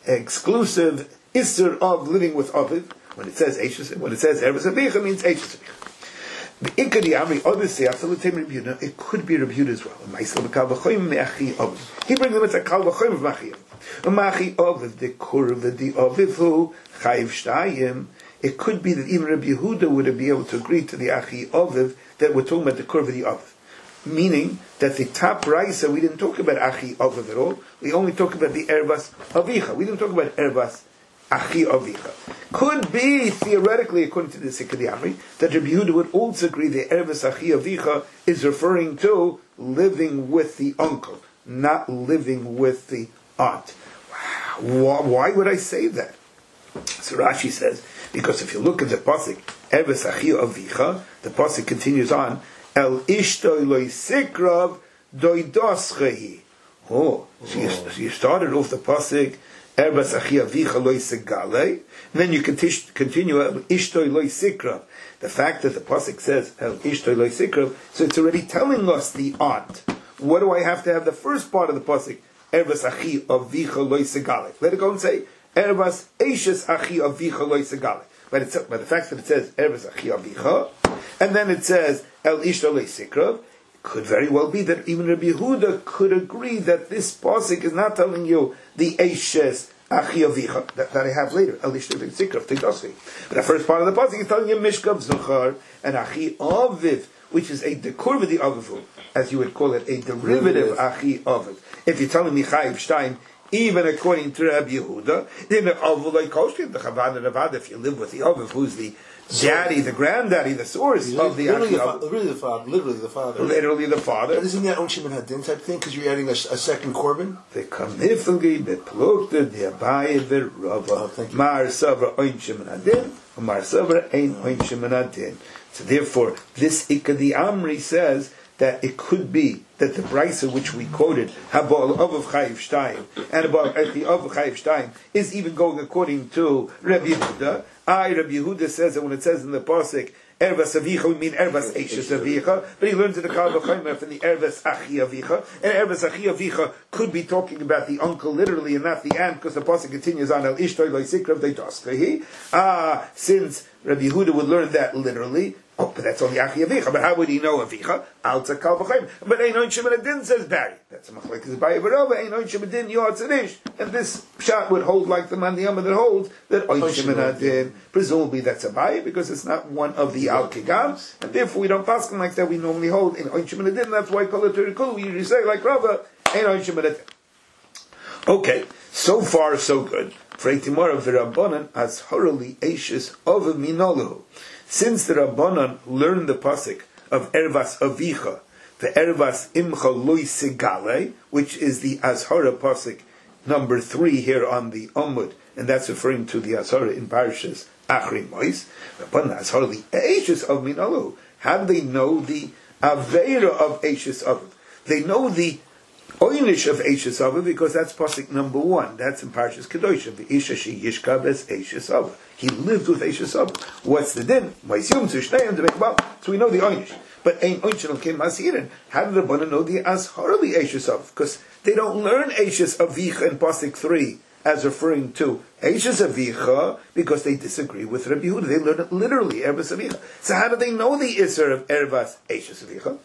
S1: exclusive Isser of living with Oviv. When it says Eishes, when it says Ervas Avicha, means Eishes Avicha. The Ikadi Amri obviously after the Rabbi Yehuda, it could be Rabbi Yehuda as well. He brings them as a Kal V'choim of Machi Oviv. Machi Oviv the Kurva the Ovivu Chayiv Shtayim. It could be that even Rabbi Yehuda would be able to agree to the Achi Oviv that we're talking about the Kurva the Oviv, meaning that the top Raisa we didn't talk about Achi Oviv at all. We only talk about the Ervas Avicha. We didn't talk about Ervas Achi Avicha. Could be, theoretically, according to the Sikadi Amri, that Rabbi Yehuda would also agree the Ervas Achi Avicha is referring to living with the uncle, not living with the aunt. Wow. Why would I say that? So Rashi says, because if you look at the pasuk Ervas Achi Avicha, the pasuk continues on, El Ishtoi Loi Sikrav Doidoschehi. Oh, so you, so you started off the pasuk Ervas Achi Avicha Loi Segale, and then you continue El Ishtoi Loi Sikrav. The fact that the pasuk says El Ishtoi Loi Sikrav, so it's already telling us the aunt. What do I have to have the first part of the pasuk Ervas Achi Avicha Loi Segale? Let it go and say Ervas Eishes Achi Avicha Loi Segale. But it's by the fact that it says Ervas Achi Avicha, and then it says El Ishtoi Loi Sikrav. Could very well be that even Rabbi Yehuda could agree that this pasuk is not telling you the Eishes Achi Avicha that, that I have later. El Ishtoi Loi Sikrav Tidosi. But the first part of the pasuk is telling you Mishkav Zachar and Achi Aviv, which is a dekurvedi Avivu, as you would call it, a derivative Achi Aviv. If you're telling me Chayiv Shtayim, even according to Rabbi Yehuda, then the Aviv like Koshkin, the Chavad and Avad, if you live with the Aviv, who's the daddy, the granddaddy, the source
S5: literally,
S1: of the
S5: literally,
S1: Achi
S5: the fa- literally the father, literally the father,
S1: literally the father.
S5: But isn't that Onshim and Hadin type thing? Because you're adding a, a second korban.
S1: The Kamifli, the Plukta, the Abaye, the Rava, Mar Savra Onshim and Hadin, Mar Savra Ein Onshim and Hadin. So therefore, this Ikadi Amri says that it could be that the brisa which we quoted, Habal of Chayiv Shtayim, and about the of Chayiv Shtayim, is even going according to Rabbi Yehuda. I, Rabbi Yehuda says that when it says in the pasuk, Ervas Avicha, we mean Ervas Eishes Avicha, but he learns in the Kal V'Chomer from the Ervas Achi Avicha, and Ervas Achi Avicha could be talking about the uncle literally and not the aunt, because the pasuk continues on El Ishtoi Lo Sikrav Deidoskahi. Ah, since Rabbi Yehuda would learn that literally, oh, but that's only Achi Avicha. But how would he know Avicha? Alza Kal V'Chomer. But Einoin Shemadin says Barry. That's a machlekes Baye Barova. Einoin Shemadin Yotzadish. And this shot would hold like the man the Yama that holds that Oin Shemadin. Presumably that's a Baye because it's not one of the Al Kigam, and therefore we don't pass him like that. We normally hold in Oin Shemadin. That's why Kol HaTorah we usually say like Rava Einoin Shemadin. Okay, so far so good. Freitimor of the Rabbanan as Horali Eishis of Minoluhu. Since the Rabbanan learned the pasuk of Ervas Avicha, the Ervas Imcha Lui Sigale, which is the Azhara pasuk number three here on the Omud, and that's referring to the Azhara in Parshas Achri Mois. Rabbanan Azhara the Eishis of Minalu. How do they know the Aveira of Eishis of? They know the Oynish of Eishis Av because that's pasuk number one. That's in Parshas Kedoshim. V'isha she yishka bes Eishis Av. He lived with Eishis Av. What's the din? So we know the Oynish. But Ein Oynish came Asirin. How did the Rabbanan know the Azharali Eishis Av? Because they don't learn Eishis Avicha in pasuk three as referring to Eishis Avicha because they disagree with Rabbi Yehuda. They learn it literally, Ervas Avicha. So how do they know the Isser of Ervas Eishis Avicha?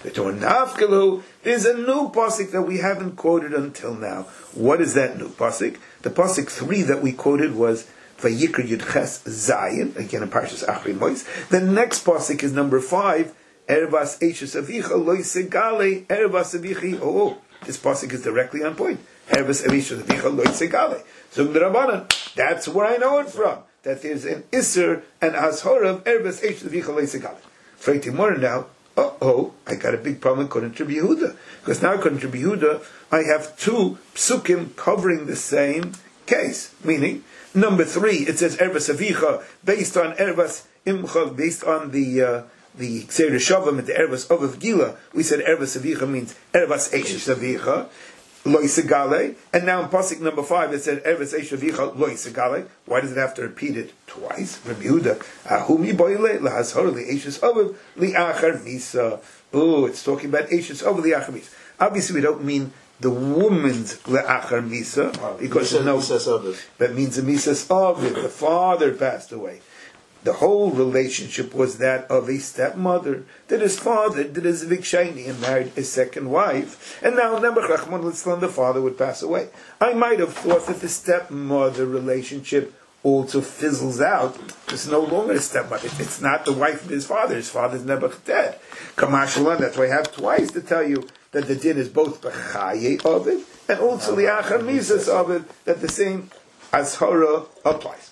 S1: There's a new pasuk that we haven't quoted until now. What is that new pasuk? The pasuk three that we quoted was Vayikra Yudches Zayin, again in Parshas Achri Mois. The next pasuk is number five, Ervas Eishis Avicha Loi Segale Ervas Avichi. Oh, this pasuk is directly on point. Ervas Eishis Avicha Loi Segale. So the Rabbanan, that's where I know it from. That there's an Isser and Azhar of Ervas Eishis Avicha Loi Segale. Freiti more now. Uh oh, I got a big problem according to Rabbi Yehuda. Because now according to Rabbi Yehuda, I have two psukim covering the same case. Meaning, number three, it says Ervas Avicha, based on Ervas Imcha, based on the uh, the Ksei Reshavim and the Ervas of Gila. We said Ervas Avicha means Ervas Eishis Avicha, Loi Segale. And now in pasuk number five, it said Ervas Eishis Avicha, Loi Segale. Why does it have to repeat it twice? Rabbi Yehuda, Ahumi Boile, Lahazhar Li Eishis Aviv, Li Achar Misa. Oh, it's talking about Eishis Aviv, Li Achar Misa. Obviously, we don't mean the woman's le'achar misa, because no, that means the misas aviv, the father passed away. The whole relationship was that of a stepmother, that his father did his vikshani and married a second wife, and now Nebuch Rachman Litzlan, the father would pass away. I might have thought that the stepmother relationship also fizzles out. It's no longer a stepmother. It's not the wife of his father. His father's Nebuch dead. Kamashalan, that's why I have twice to tell you that the din is both b'chaye of it and also li'achar misas of it, that the same azhara applies.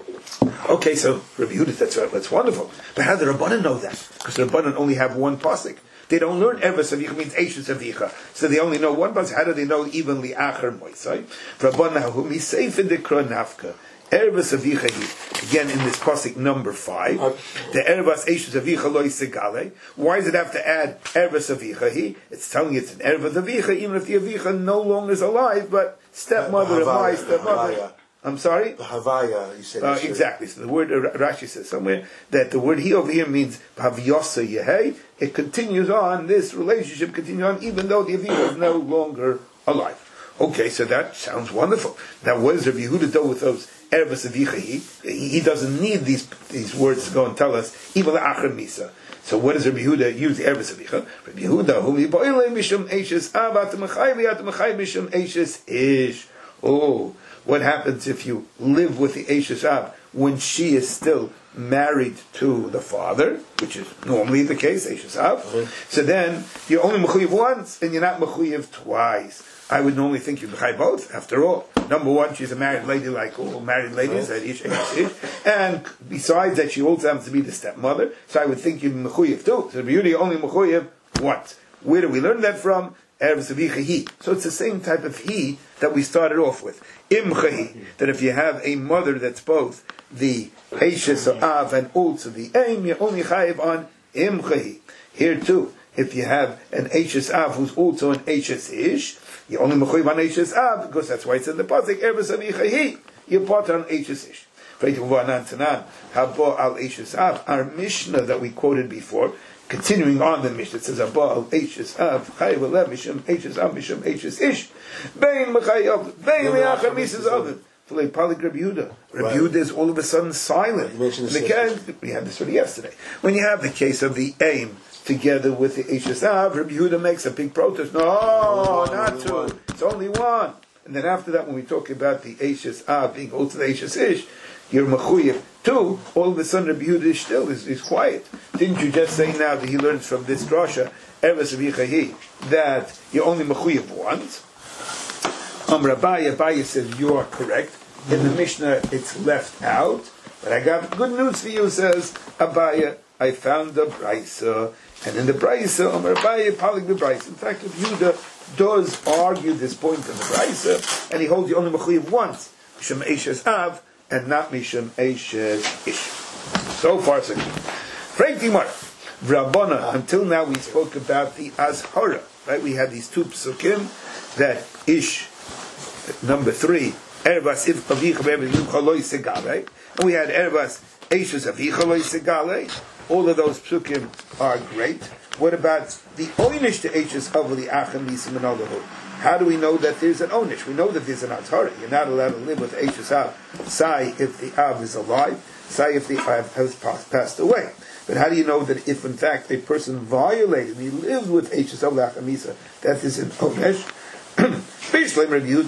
S1: Okay, so Rabbi Yehuda, that's right, that's wonderful. But how do the Rabbanan know that? Because the Rabbanan only have one pasuk. They don't learn Ervas Avicha means Eishis Avicha, so they only know one pasuk. How do they know even li'achar moisai? Rabbanan whom he seif in the kronafka. Ervas Avicha, again in this pasuk number five, the Ervas Eishus Avicha Loi Segale. Why does it have to add Ervas Avicha? It's telling you it's an Ervas Avicha, even if the Avicha no longer is alive, but stepmother and my stepmother. I'm sorry?
S5: The Havaya, you said.
S1: Uh, exactly. So the word, uh, Rashi says somewhere, that the word he over here means Havyosa Yehei. It continues on, this relationship continues on, even though the Avicha is no longer alive. Okay, so that sounds wonderful. Now what does Rabbi Yehuda do with those Ervas Avicha? He, he doesn't need these these words to go and tell us, even Achar Misa. So what does Rabbi Yehuda use the Ervas Avicha? Rabbi Yehuda, whom he boile mishum eishes avat mechayvi at mechayv mishum eishes ish. Oh, what happens if you live with the eishes av when she is still married to the father, which is normally the case, eishes av? Mm-hmm. So then you're only mechuyev once and you're not mechuyev twice. I would normally think you'd mechuyev both. After all, number one, she's a married lady like all married ladies, that ish, ish, ish. And besides that, she also happens to be the stepmother, so I would think you'd mechuyev too. So the beauty only mechuyev once. Where do we learn that from? Ervas Avicha he. So it's the same type of he that we started off with. Imchahi, that if you have a mother that's both the Eishes of Av and also the Aim, you're only chayiv on Imchahi. Here too, if you have an Eishes Av who's also an Eishes Ish, you only mechuyev on Eishes Av, because that's why it's in the pasuk, Erbas Avicha Hi, you're part on Eishes Ish. Our Mishnah that we quoted before, continuing on the Mishnah, it says, Abba al Eishes Av, Chayev Alev, Mishum Eishes Av, Mishum Eishes Ish, Bein Mechayev, Bein Me'achar Mises Aviv. Rabbi Yehuda. Rabbi Yehuda is all of a sudden silent.
S5: You mentioned this
S1: Because, we had this already yesterday. When you have the case of the aim together with the Eishes Av, Rabbi Yehuda makes a big protest. No,
S5: no
S1: not two. One. It's only one. And then after that, when we talk about the Eishes Av being also the Eishes Ish, you're mechuyev two. All of a sudden, Rabbi Yehuda is still is, is quiet. Didn't you just say now that he learns from this drasha, Eres Avicha, that you're only mechuyev once? Um, Rabbi Abaye says you are correct. In the Mishnah, it's left out. But I got good news for you, says Abaye. I found the Brisa, and in the Brisa, um, Rabbi Palig the Brisa. In fact, if Yehuda does argue this point in the Brisa, and he holds you only mechuyev once, Mishum Eishes Av, and not Mishum Eishes Ish. So far, so good. Frank Dimar, Rabbana. Until now, we spoke about the Azhara. Right? We had these two psukim that Ish. Number three, Erbas if Avicha Be'Avicha Segale, and we had Erbas Eishes Avicha Segale. All of those psukim are great. What about the Oynish to Eishes Avli Achim Nisim and Olavu? How do we know that there's an Oynish? We know that there's an Azhara. You're not allowed to live with Eishes Av. Sai if the Av is alive. Sai if the Av has passed away. But how do you know that if in fact a person violated, he lives with Eishes Avli Achim Nisa, that is an Oynish? That's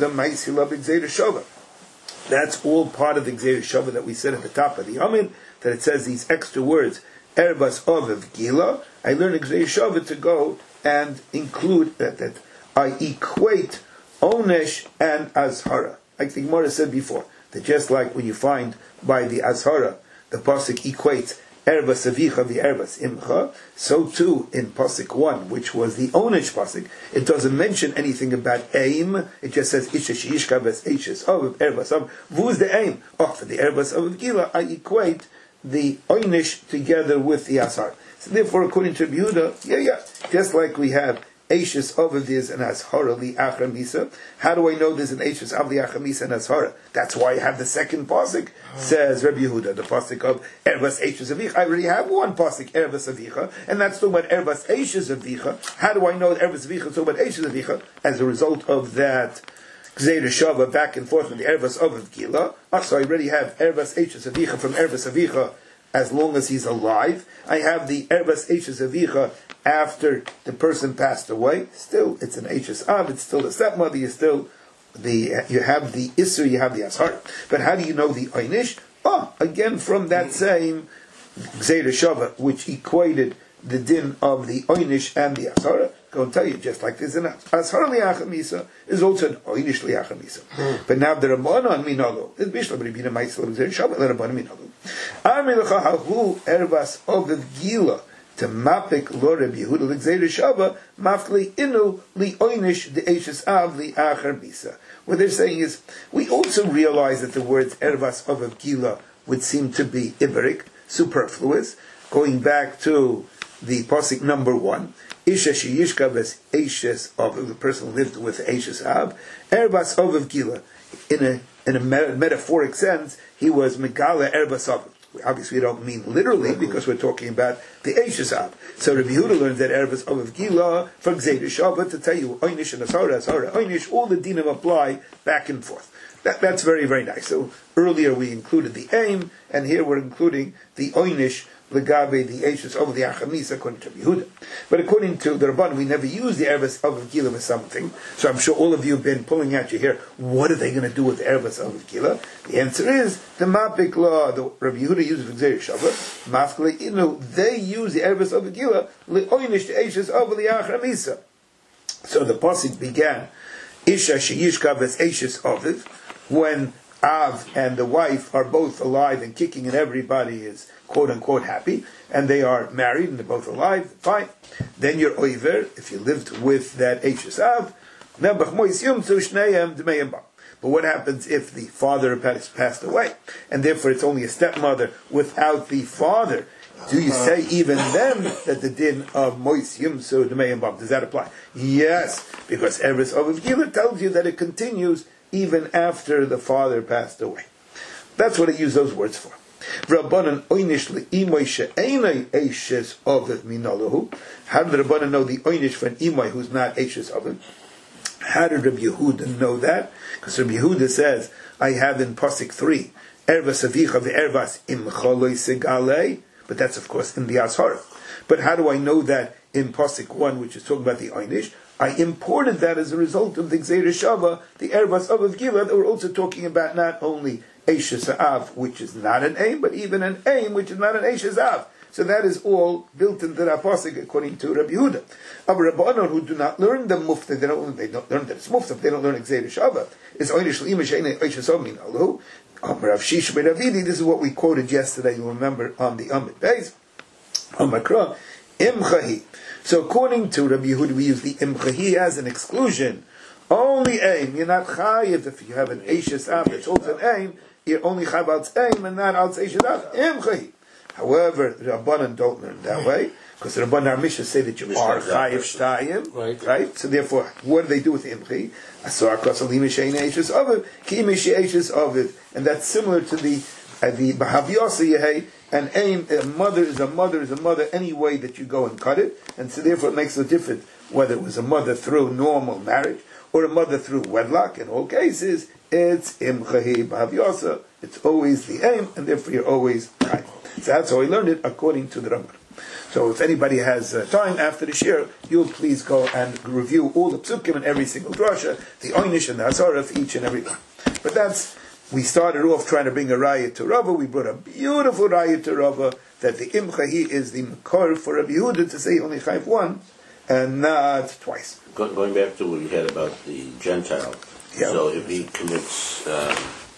S1: all part of the Gzeir Shava that we said at the top of the Yamin, that it says these extra words, Erbas Ovev Gila. I learned Gzeir Shava to go and include that, that I equate Onesh and Azhara. Like the Gemara said before, that just like when you find by the Azhara, the Pasuk equates Erbas Avicha the Erbas Imcha, so too in Pasuk one, which was the Onish Pasuk, it doesn't mention anything about aim, it just says Isha Shishka Bes Eishes of Erbas of. Who's the aim? Oh, for the Erbas of Gila, I equate the Onish together with the Asar. So therefore, according to Yehuda, yeah, yeah, just like we have Eishes of this and Azhara li Achar Misa. How do I know there's an Eishes of li Achar Misa and Azhara? That's why I have the second pasuk. Says Rabbi Yehuda, the pasuk of Erbas Eishes Avicha. I already have one pasuk Erbas Avicha, and that's talking about Erbas Eishes Avicha. How do I know that Erbas Avicha is talking about Eishes Avicha? As a result of that Gzeir Shava back and forth with the Erbas of Gila. Oh, so I already have Erbas Eishes Avicha from Erbas Avicha as long as he's alive. I have the Erbas Eishes Avicha after the person passed away. Still, it's an Eishes Av, it's still the stepmother, you still the you have the Isser, you have the Ashar. But how do you know the Einish? Oh, again from that same Gzeir Shava, which equated the din of the Einish and the Ashar. Go and tell you, just like there's an Ashar li'achar misa, is also an Einish li'achar misa. But now the Rabbanan minalo, the Bishlam Rebbeinu Ma'isel Gzeir Shava, the Rabbanan minalo. Amilacha hahu erbas ovev gila to mapik lo Rabbi Yehuda l'gzeir shava mafli inu li oynish the eishes av li achar misa. What they're saying is, we also realize that the words erbas ovev gila would seem to be iberic, superfluous, going back to the pasuk number one. Isha sheyishka ves eishes of the person who lived with eishes av erbas ovev gila. In a in a metaphoric sense, he was Megala Erbas Av. Obviously, we don't mean literally, because we're talking about the Eishes Av. So Rabbi Yehuda learned that Erbas Av Gila from Gzeir Shava to tell you Einish and Asara, Asara, Einish, all the dinim apply back and forth. That, that's very, very nice. So earlier we included the aim, and here we're including the Einish, Legabe, the Eishes of the Achamis, according to Yehuda. But according to the Rabban, we never use the Erbas of Gila with something. So I'm sure all of you have been pulling at you here. What are they going to do with the Erbas of Gila? The answer is the Mapik law. The Rabbi Yehuda uses for Gzeir Shava. Mafkele Inu. They use the Erbas of Gila leoinish the Eishes of the Achamisa. So the pasuk began Isha sheyishka ves Eishes Aviv, when Av and the wife are both alive and kicking, and everybody is quote unquote happy, and they are married and they're both alive, fine. Then you're oiver, if you lived with that Eishes Av. But what happens if the father has passed away, and therefore it's only a stepmother without the father? Do you say even then that the din of Mois Yimsu Dmei Bam, does that apply? Yes, because Eretz Aviv Gila tells you that it continues even after the father passed away. That's what I use those words for. Rabbanan oinish le'imay she'enay eishes aviv minalahu. How did the Rabbanan know the oinish for an imay who's not eishes aviv? How did Rabbi Yehuda know that? Because Rabbi Yehuda says, I have in Pasuk three, Ervas avicha ve'ervas imcholoi segalei, but that's of course in the Ashara. But how do I know that in Pasuk one, which is talking about the oinish? I imported that as a result of the Gzeir Shava, the Ervas Aviv Gila, that we're also talking about not only Eishes Av, which is not an aim, but even an aim, which is not an Eishes Av. So that is all built into the Pasuk according to Rabbi Yehuda. But Rabbanon who do not learn the Mufta, they don't, they don't learn that it's Mufta, they don't learn Gzeir Shava. It's Einish L'Ima She'enei Eishes Av Min Alu. Rav Shish Ben Avidi, this is what we quoted yesterday, you'll remember, on the Amid Beis. On Makra, Imchahi. So according to Rabbi Yehuda, we use the Imchahi as an exclusion. Only aim. You're not chayiv if you have an Eishes Av that's also an aim. You're only chayiv al aim and not al Eishes Av. Imchahi. However, the Rabbanan don't learn that way because the Rabbanan our Mishnah say that you are chayiv shtayim,
S5: right?
S1: Right. So therefore, what do they do with the Imchahi? Asar kasalim shein Eishes Aviv ki imish Eishes Aviv, and that's similar to the uh, the Bahaviyasa Yehei. An aim, a mother is a mother is a mother any way that you go and cut it, and so therefore it makes no difference whether it was a mother through normal marriage or a mother through wedlock. In all cases, it's imchahi b'havyasa. It's always the aim, and therefore you're always right. So that's how I learned it according to the Rambam. So if anybody has uh, time after the shir, you'll please go and review all the psukim and every single drasha, the oynish and the hazara of each and every one. But that's. We started off trying to bring a raya to Rava. We brought a beautiful raya to Rava that the imchahi is the makor for Rabbi Yehuda to say only chayv one and not twice.
S3: Go, going back to what you had about the Gentile,
S1: Yeah.
S3: so if he commits um,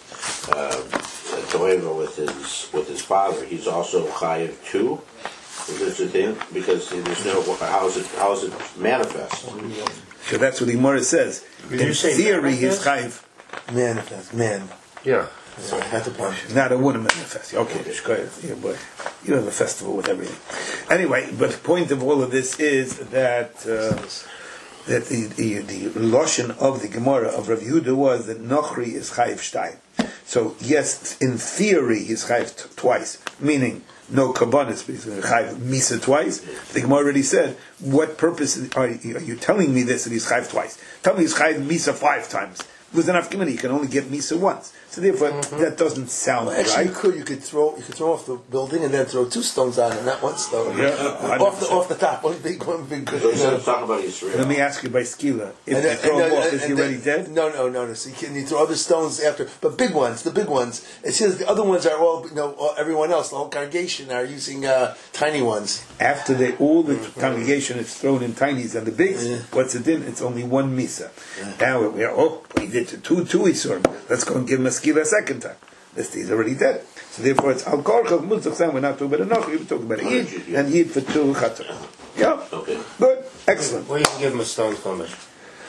S3: uh, a toeva with his with his father, he's also chayiv too. Is this the thing? Because there's no how is it how is it manifest?
S1: So that's what the Gemara says.
S6: Did
S1: In
S6: you say
S1: theory, he's
S6: manifest?
S1: chayv.
S5: Manifest, man.
S6: Yeah.
S5: Sorry, I had to punch.
S1: Not a woman manifest. Okay, yeah, boy, you have a festival with everything. Anyway, but the point of all of this is that uh, that the the, the lashon of the Gemara of Rav Yehuda was that Nochri is chayiv shtayim. So yes, in theory he's chayiv t- twice, meaning no kabbanis, because he's chayiv misa twice. The Gemara already said, what purpose are you, are you telling me this that he's chayiv twice? Tell me he's chayiv misa five times. With an afkimani, you can only get misa once. So therefore, mm-hmm. that doesn't sound
S5: Well, actually,
S1: right.
S5: you could you could throw you could throw off the building and then throw two stones on it, not one stone.
S1: Yeah.
S5: off the off the top, one big one big.
S3: So he's going to talk about Israel.
S1: Let me ask you by skila. If
S5: And
S1: you
S5: then-
S1: throw
S5: and
S1: him
S5: then-
S1: off, is he
S5: and
S1: already
S5: then-
S1: dead?
S5: No, no, no, no. So you can you throw other stones after, but big ones, the big ones. It says the other ones are all, you know, all, everyone else, the whole congregation are using uh, tiny ones.
S1: After they, all the congregation is thrown in tinies and the bigs,
S5: Yeah.
S1: what's it in? It's only one misa. Now we are, oh, we did two, two isurim. Let's go and give him a skila a second time. This he's already dead. So therefore it's al korchav mutzach sam. We're not talking about a noch. We're talking about a yid and yid for two chatzah. Yeah.
S3: Okay.
S1: Good. Excellent.
S6: Well, you can give him a stone from it.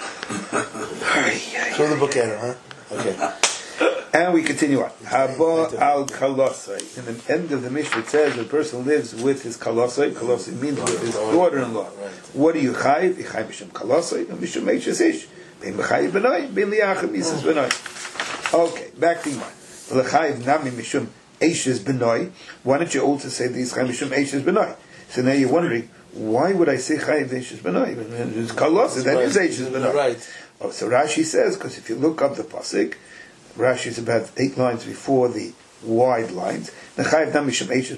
S5: Throw the book at her, huh? Okay.
S1: And we continue on. Haba al kalosai. In the end of the Mishnah, it says the person lives with his kalosai. Kalosai means with his daughter-in-law. What do you chayiv? You chayiv mishum kalosai and mishum meishes ish. Bein b'chayiv b'nai, bein liachim misas b'nai. Okay, back to mine. L'chayiv nami mishum eishes b'nai. Why don't you also say these chayiv mishum eishes b'nai? So now you're wondering, why would I say chayiv eishes b'nai? It's kalosai, that is eishes b'nai.
S5: Right.
S1: Oh, so Rashi says, because if you look up the pasuk, Rashi is about eight lines before the wide lines. It says in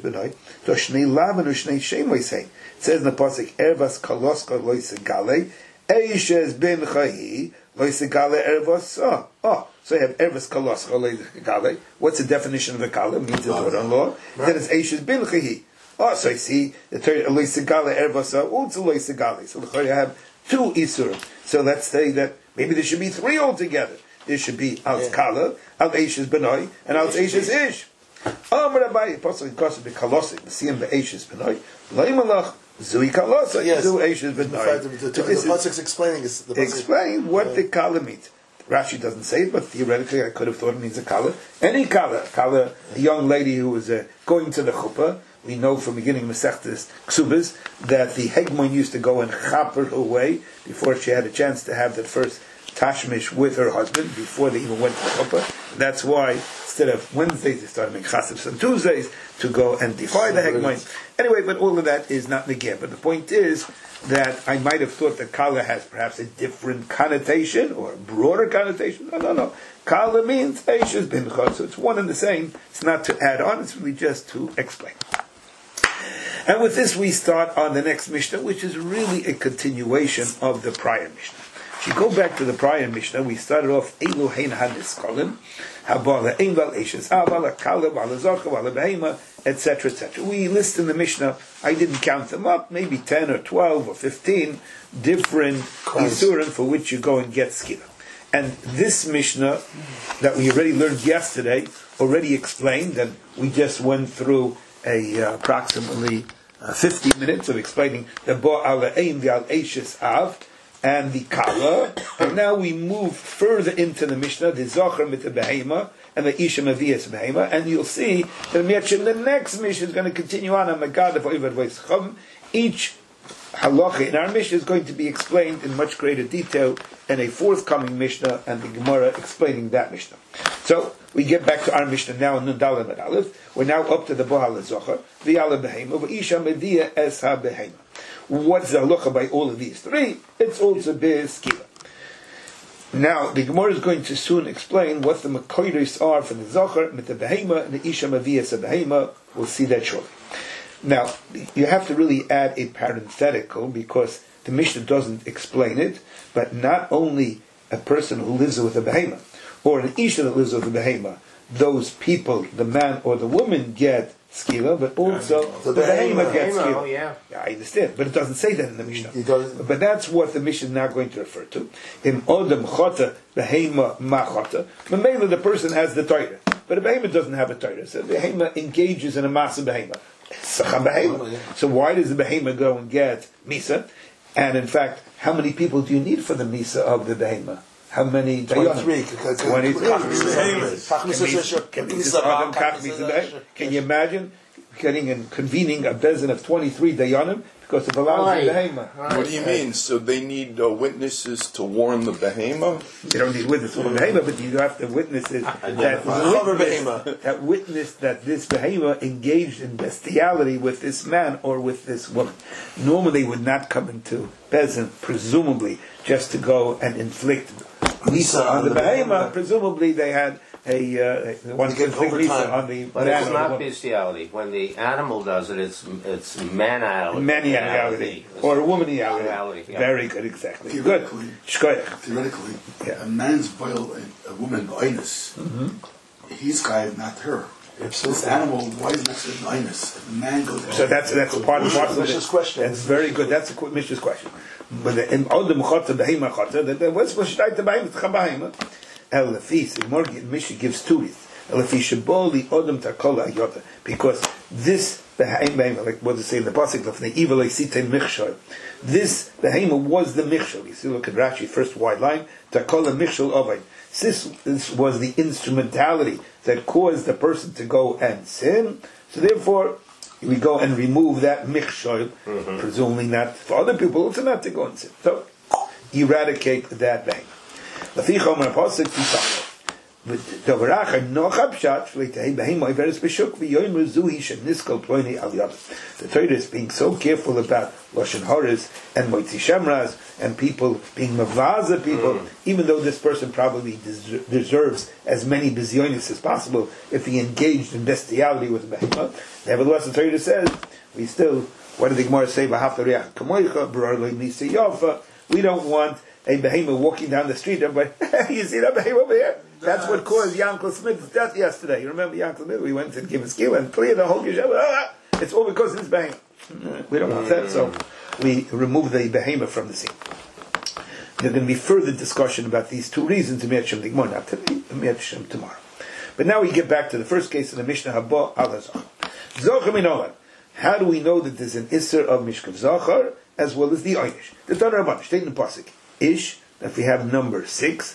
S1: the pasuk, "Ervas kaloska loisegale, eishes ben chayi loisegale ervas." Oh, so you have ervas kaloska loisegale. What's the definition of the kala? It means the daughter-in-law. Then it's eishes ben chayi. Oh, so I see the term loisegale ervasa also loisegale. So you have two isurim. So let's say that maybe there should be three altogether. There should be al kala, al eishes benoi, and al eishes ish. Amar Abaye, possibly because of the kalosik, the siyam the eishes benoi, loimalach zui kalosik,
S5: Yes.
S1: zu eishes
S5: The,
S1: benoi.
S5: the, the,
S1: So
S5: the,
S1: this
S5: the
S1: is-
S5: pasuk's explaining is the pasuk.
S1: Explain what the kala means. Rashi doesn't say it, but theoretically I could have thought it means a kala. Any kala, kala, a young lady who was uh, going to the chuppah, we know from beginning of Masechtas Ksubas that the Hegmon used to go and chaper her away before she had a chance to have that first tashmish with her husband, before they even went to the chuppah. That's why instead of Wednesdays they started making chasivs on Tuesdays to go and defy the Hegmon. Anyway, but all of that is not negir. But the point is that I might have thought that Kala has perhaps a different connotation or a broader connotation. No, no, no. Kala means Eishes bin Chod, so it's one and the same. It's not to add on, it's really just to explain. And with this we start on the next Mishnah, which is really a continuation of the prior Mishnah. If you go back to the prior Mishnah, we started off Elu Hein Haniskolim, Habala Ein Val Eishes Avala Kala Vala Zocha Vala Behema, et cetera, et cetera. We list in the Mishnah, I didn't count them up, maybe ten or twelve or fifteen different isurim for which you go and get skila. And this Mishnah that we already learned yesterday already explained, and we just went through a uh, approximately uh, fifty minutes of explaining the Bo Ala Ein Val Eishes Av and the Kala, and now we move further into the Mishnah, the Zocher mit the Behema, and the Isha Mavias Behema, and you'll see that the next Mishnah is going to continue on, on Magad of Oivad Vaischam. Each halacha in our Mishnah is going to be explained in much greater detail in a forthcoming Mishnah, and the Gemara explaining that Mishnah. So, we get back to our Mishnah now in Nundal and Aleph. We're now up to the Bohal Zocher, the Ala Behema, the Isha Mavia Es Ha Behema. What's the halacha by all of these three? It's also Be'eskila. Now, the Gemara is going to soon explain what the Makoiris are for the Zocher, mit the Behema, and the Isha Maviyas Behema. We'll see that shortly. Now, you have to really add a parenthetical because the Mishnah doesn't explain it, but not only a person who lives with a Behema, or an Isha that lives with a Behema, those people, the man or the woman, get skila, but also the, the Behema gets skila.
S6: Oh, yeah.
S1: yeah, I understand, but it doesn't say that in the Mishnah.
S5: It doesn't.
S1: But that's what the Mishnah is now going to refer to. In Odem Chota, Behema Ma Chota, Mamela, the person has the Torah, but a Behema doesn't have a Torah. So the Behema engages in a Masa Behema. So why does the Behema go and get Misa? And in fact, how many people do you need for the Misa of the Behema? How many?
S5: twenty-three.
S1: Can you imagine getting and convening a bezin of twenty-three dayanim because of allowing the behema?
S4: What do you mean? So they need uh, witnesses to warn the behema?
S1: You don't need witnesses for the behema, but you have to witnesses that witness, that witness that this behema engaged in bestiality with this man or with this woman. Normally, they would not come into bezin, presumably, just to go and inflict Misa on the behema. Presumably, they had a uh, one to inflict Misa on the.
S6: But it's not bestiality. When the animal does it, it's it's maniality.
S1: Maniality. Or womaniality.
S6: Maniality, yeah.
S1: Very good, exactly. Good. Shkoyach.
S2: Theoretically,
S1: Yeah.
S2: a man's boiled a, a woman b'inus.
S1: Mm-hmm.
S2: He's guy, not her. If this animal, why is next to the b'inus? If the man goes.
S1: So that's that's part of parcel.
S5: Mishra's question.
S1: That's very good. That's a Mishra's question. But the- in all the mechata behema chata, that what's what shtayt the behema tchabahema? El lefis. The Morgan Mishnah gives two reasons. El lefis sheboli odem takola ayota, because this behema, like what they say in the pasuk of the evil siten michshol. This behema was the michshol. You see, look at Rashi, first wide line. Takola michshol ovay. This, this was the instrumentality that caused the person to go and sin. So therefore, we go and remove that michshol, mm-hmm. presumably not for other people, also not to go and sin. So, eradicate that behema. The Torah is being so careful about Lashon Haras and Moitzi Shemras and people being Mavaza people, mm. even though this person probably des- deserves as many bizyonis as possible if he engaged in bestiality with the Behemah. Nevertheless, the Torah says, we still, what did the Gemara say? We don't want a behemoth walking down the street, everybody, you see that behemoth over here? That's what caused Yankel Smith's death yesterday. You remember Yankel Smith? We went and gave a skill and cleared the whole Yeshiva. Ah, it's all because of this behemoth. We don't want that, so we remove the behemoth from the scene. There's going to be further discussion about these two reasons in Mitzvah Gemara, not today, in Mitzvah tomorrow. But now we get back to the first case in the Mishnah Haba al Zochar. Zochar minolan. How do we know that there's an Isser of Mishkav Zochar as well as the Einish? The Tanur Rabban, state in the pasuk. Ish, that we have number six,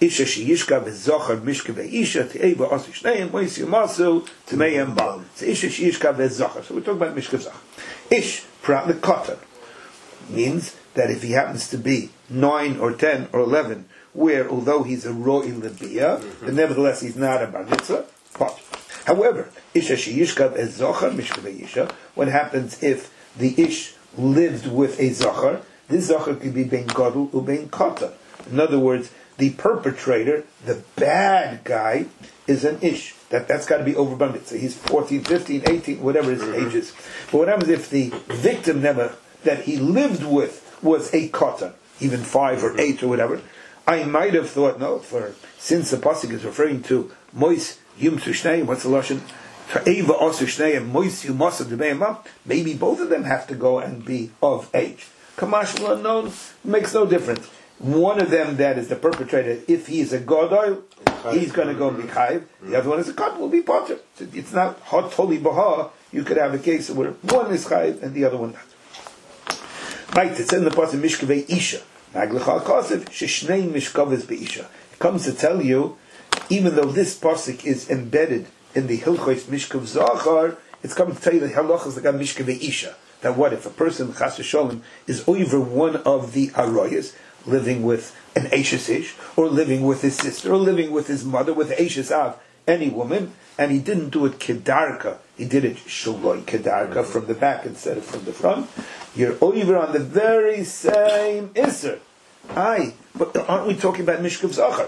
S1: Isha sheyishka v'zochar mishkavei isha te'eva asu shneim moisi umasu t'meyem ba. So Isha sheyishka v'zochar. So we're talking about mishkav zochar. Ish prat lekatan means that if he happens to be nine or ten or eleven, where although he's a ro'i lebiyah, mm-hmm. but nevertheless he's not a bar mitzvah, pot. However, Isha sheyishka v'zochar mishkavei isha, what happens if the ish lived with a zochar? This zochar could be ben gadol or ben katan. In other words, the perpetrator, the bad guy, is an ish. That, that's got to be overbundled. So he's fourteen, fifteen, eighteen, whatever his mm-hmm. age is. But what happens if the victim never, that he lived with, was a katan, even five or eight or whatever? I might have thought, no, for since the pasuk is referring to mois yum shnei, what's the lashon? Eva also shnei mois yum masa, maybe both of them have to go and be of age. Kamash no, makes no difference. One of them, that is the perpetrator, if he is a godol, he's going to go and be chayiv. The other one is a katan, will be potter. It's not hot toli baha. You could have a case where one is chayiv and the other one not. Right, it's in the pasuk mishkavei isha. Naglecha kasev sheshnei mishkaves beisha. It comes to tell you, even though this pasuk is embedded in the hilchos mishkav zachar, it's coming to tell you that halachas like mishkavei isha. That what if a person chas v'sholem is over one of the aroyas, living with an Eishes Ish, or living with his sister, or living with his mother, with Eishes Av, any woman, and he didn't do it kedarka, he did it sholoi kedarka, mm-hmm. from the back instead of from the front, you're over on the very same Isser. Aye, but aren't we talking about Mishkav Zachar?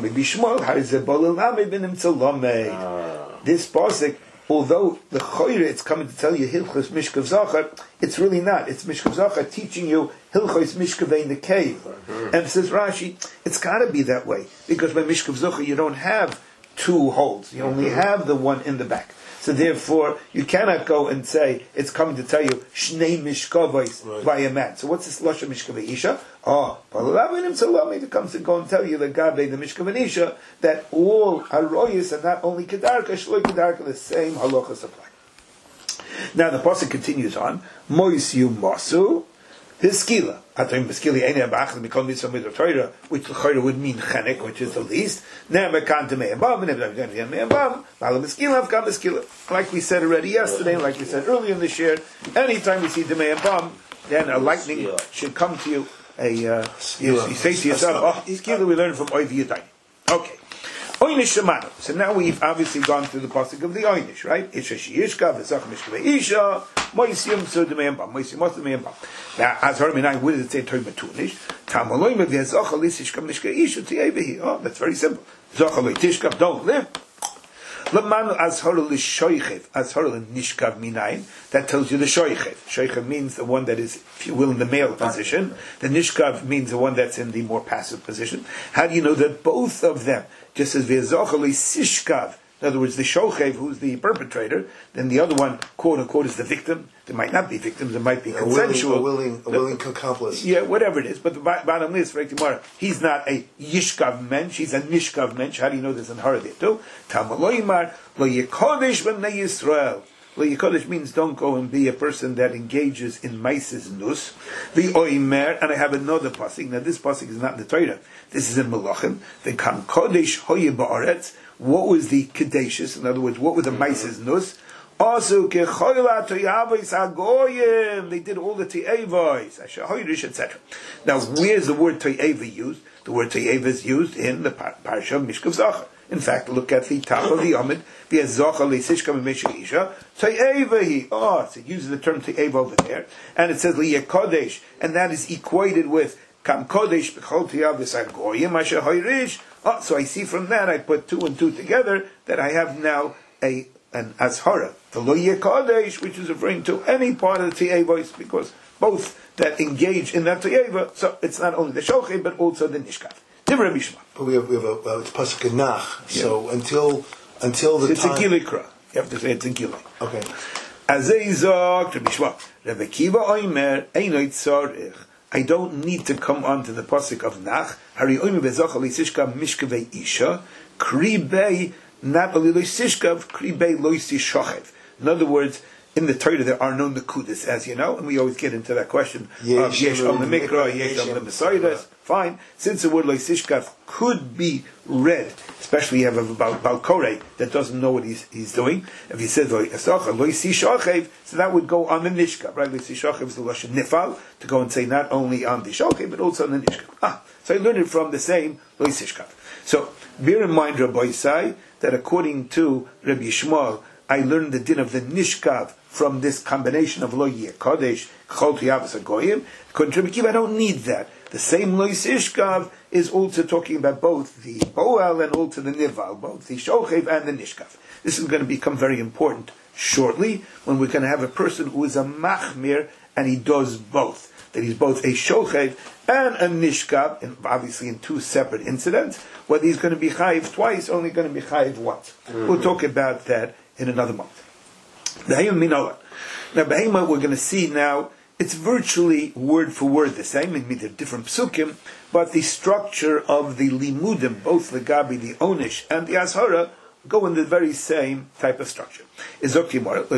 S1: This pasuk, although the Choyre, it's coming to tell you Hilchos Mishkav Zachar, it's really not. It's Mishkav Zachar teaching you Hilchos Mishkavei in the cave. Mm-hmm. And says Rashi, it's got to be that way. Because by Mishkav Zachar you don't have two holes. You only mm-hmm. have the one in the back. So therefore, you cannot go and say, it's coming to tell you Shnei Mishkavos right. by a man. So what's this Lasha Mishkavei Isha? Oh, it comes to go and tell you the Gabe, the Mishkavei Isha, that all Aroyas and not only Kedarka, Shloi Kedarka, the same halachas apply. Now the pasuk continues on, Mois Yumasu, Hiskila. Atim Hiskili Ene Abachel Mikol Mitzvah Mitzvah Torah, which the Torah would mean Chenek, which is the least. Never come to Me'abav, never come to Me'abav, Malam Hiskila, Avkam Hiskila. Like we said already yesterday, like we said earlier in this year, anytime we see the Me'abav, then a lightning should come to you. A, uh, you, you say to yourself, oh, Hiskila we learned from Oiv Yadai. Okay. Oynish Shemanu. So now we've obviously gone through the pasuk of the Oynish, right? Isha Shiyishka, V'zach Mishkavei Isha, Moisyim Sudemeyambam, Moisyim Mosdemeyambam. Now, as Harminai, what does it say to Matunish? Tamaloim V'zach Alishishka Mishkavei Isha Tiyevehi. Oh, that's very simple. Zachaloy Tishkav, don't live. Lamanu Azhar L'Shoichev, Azhar L'Nishkav Minayin. That tells you the Shoichev. Shoichev means the one that is, if you will, in the male position. The Nishkav means the one that's in the more passive position. How do you know that both of them, just as V'Zochali Sishkav, in other words, the Shochev, who's the perpetrator, then the other one, quote unquote, is the victim. There might not be victims, there might be a consensual.
S5: Willing, a willing, a willing accomplice.
S1: Yeah, whatever it is. But the bottom is, for Gemara, he's not a Yishkav mensch, he's a Nishkav mensch. How do you know there's an Hara there too? Tamaloimar, Lo Yekodesh B'nei Yisrael. Lo Yekodesh means don't go and be a person that engages in Maises Nus. The Oimer, and I have another pasuk. Now this pasuk is not in the Torah. This is in Malachim. The Kam Kodesh Hoye Ba'aretz. What was the Kadeshis? In other words, what were the Maises Nus? Also, they did all the Te'evos, et cetera. Now, where's the word Te'eva used? The word Te'eva is used in the Parsha of Mishkav Zachar. In fact, look at the top of the Amid. Te'eva. Oh, so it uses the term Te'eva over there. And it says Liyakodesh, and that is equated with Kam Kodesh B'chol Te'avis Agoyim Asher Hoirish. Oh, so I see from that, I put two and two together, that I have now a an Azhara, the Lo Yekodesh, which is referring to any part of the Te'evos, because both that engage in that Te'eva, so it's not only the Shocheh, but also the Nishkav. Divrei Bishma.
S5: But we have, we have a, well, it's Pasuk Nach, yeah. So until, until the
S1: it's
S5: time...
S1: It's a Gilikra. You have to say it's a Gilik.
S5: Okay.
S1: Azei Zok, Divrei Bishma. Rebbe Kiva Oimer, Einoit Tzarech. I don't need to come on to the Pasuk of Nach. Hari Oimer Bezoch Alisishka Mishkavei Isha, Kri Bei, not only lois sishkav, kribei lois shochev. In other words, in the Torah there are no Nakudas, as you know, and we always get into that question
S5: Yesh
S1: of Yesh
S5: Am
S1: Am Mikra, Yesh Am Messidas. Fine, since the word Loisishkav could be read, especially you have a Bal Balkore that doesn't know what he's he's doing. If he says Loisishachev, so that would go on the Nishkav, right? Loisishachev is the Lashon Nifal, to go and say not only on the Shachev, but also on the Nishkav. Ah, so I learned it from the same Loisishkav. So, bear in mind, Rabbi Isai, that according to Rabbi Yishmael, I learned the din of the Nishkav from this combination of Lo Yeh Kodesh, Chol Tiyavas Agoyim. According to Rabbi Kiva, I don't need that. The same Lois Ishkav is also talking about both the Boel and also the Nival, both the Shochev and the Nishkav. This is going to become very important shortly, when we're going to have a person who is a Machmir, and he does both. That he's both a Shochev and a Nishkav, and obviously in two separate incidents. Whether he's going to be Chayiv twice, only going to be Chayiv once. Mm-hmm. We'll talk about that in another month. Behema Minola. Now, Behema, we're going to see now, it's virtually word for word the same. I mean, they're different psukim, but the structure of the limudim, both the Gabi, the Onish, and the Ashara, go in the very same type of structure. How do we know?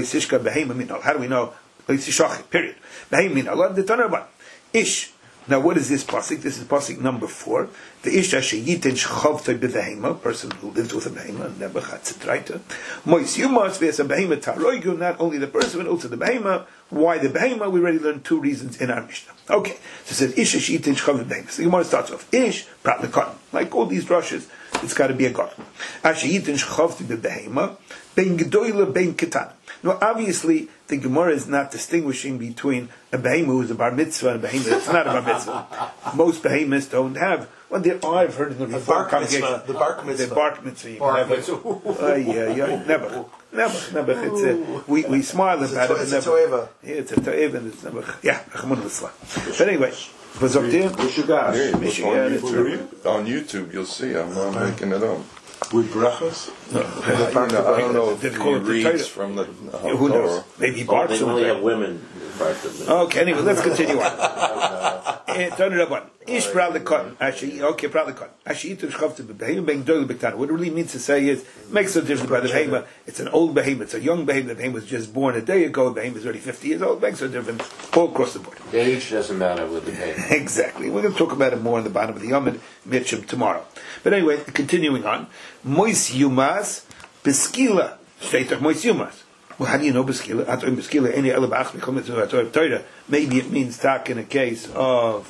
S1: Period. Behema Minola, the Tanarban. Ish. Now, what is this pasuk? This is pasuk number four. The isha sheyitin shchavtoi b'vehema, person who lives with a behema, never chatzitraita. Mois yumas v'es a behema taroigu, not only the person, but also the behema. Why the behema? We already learned two reasons in our Mishnah. Okay, so it says isha sheyitin shchav b'vehema. So the Gemara starts off, ish, prat lekon. Like all these drushes, it's got to be a god. Asheyitin shchavtoi b'vehema, ben gedoyle ben ketan. Now, obviously, the Gemara is not distinguishing between a behemah who is a bar mitzvah and a behemah that's not a bar mitzvah. Most behemoths don't have. Well, there are, I've heard in the Reform congregation.
S5: The bark mitzvah.
S1: The bark mitzvah.
S6: Bark mitzvah.
S1: Uh, yeah, yeah, never. Never, never. It's a, we, we smile
S5: It's
S1: about
S5: a,
S1: it,
S5: it's
S1: but
S5: a
S1: never.
S5: toeva.
S1: Yeah, it's a toeva, and it's never. Yeah, but anyway. Was up there?
S3: Mishugash.
S4: Here, look
S1: Michigan,
S4: on,
S1: it's
S4: YouTube, on YouTube, you'll see. I'm not making it up.
S2: With brachas?
S1: No,
S4: I don't know, I don't know if
S1: They
S4: he
S1: call it the
S4: reads
S1: Torah.
S4: from the
S1: Yeah, who knows? Maybe he
S3: Oh,
S1: barks
S3: they
S1: on
S3: only
S1: the
S3: have women.
S1: Okay, anyway, let's continue on. Eh, Turn it up on. Ish proudly cotton. Actually, okay, proudly cotton. Actually, eat the shchav to behema, being doyle b'ktan. What it really means to say is, it makes no difference about the behema. It's an old behema, it's a young behema. The behema was just born a day ago. The behema is already fifty years old. It makes no difference all across the board.
S6: The age doesn't matter with the behema.
S1: Exactly. We're going to talk about it more in the bottom of the Yomid Mitchum tomorrow. But anyway, continuing on. Mois yumas beskila. Shteitach mois yumas. Well, how do you know beskila? Atoy beskila any other bach become to atoy Torah. Maybe it means talk in a case of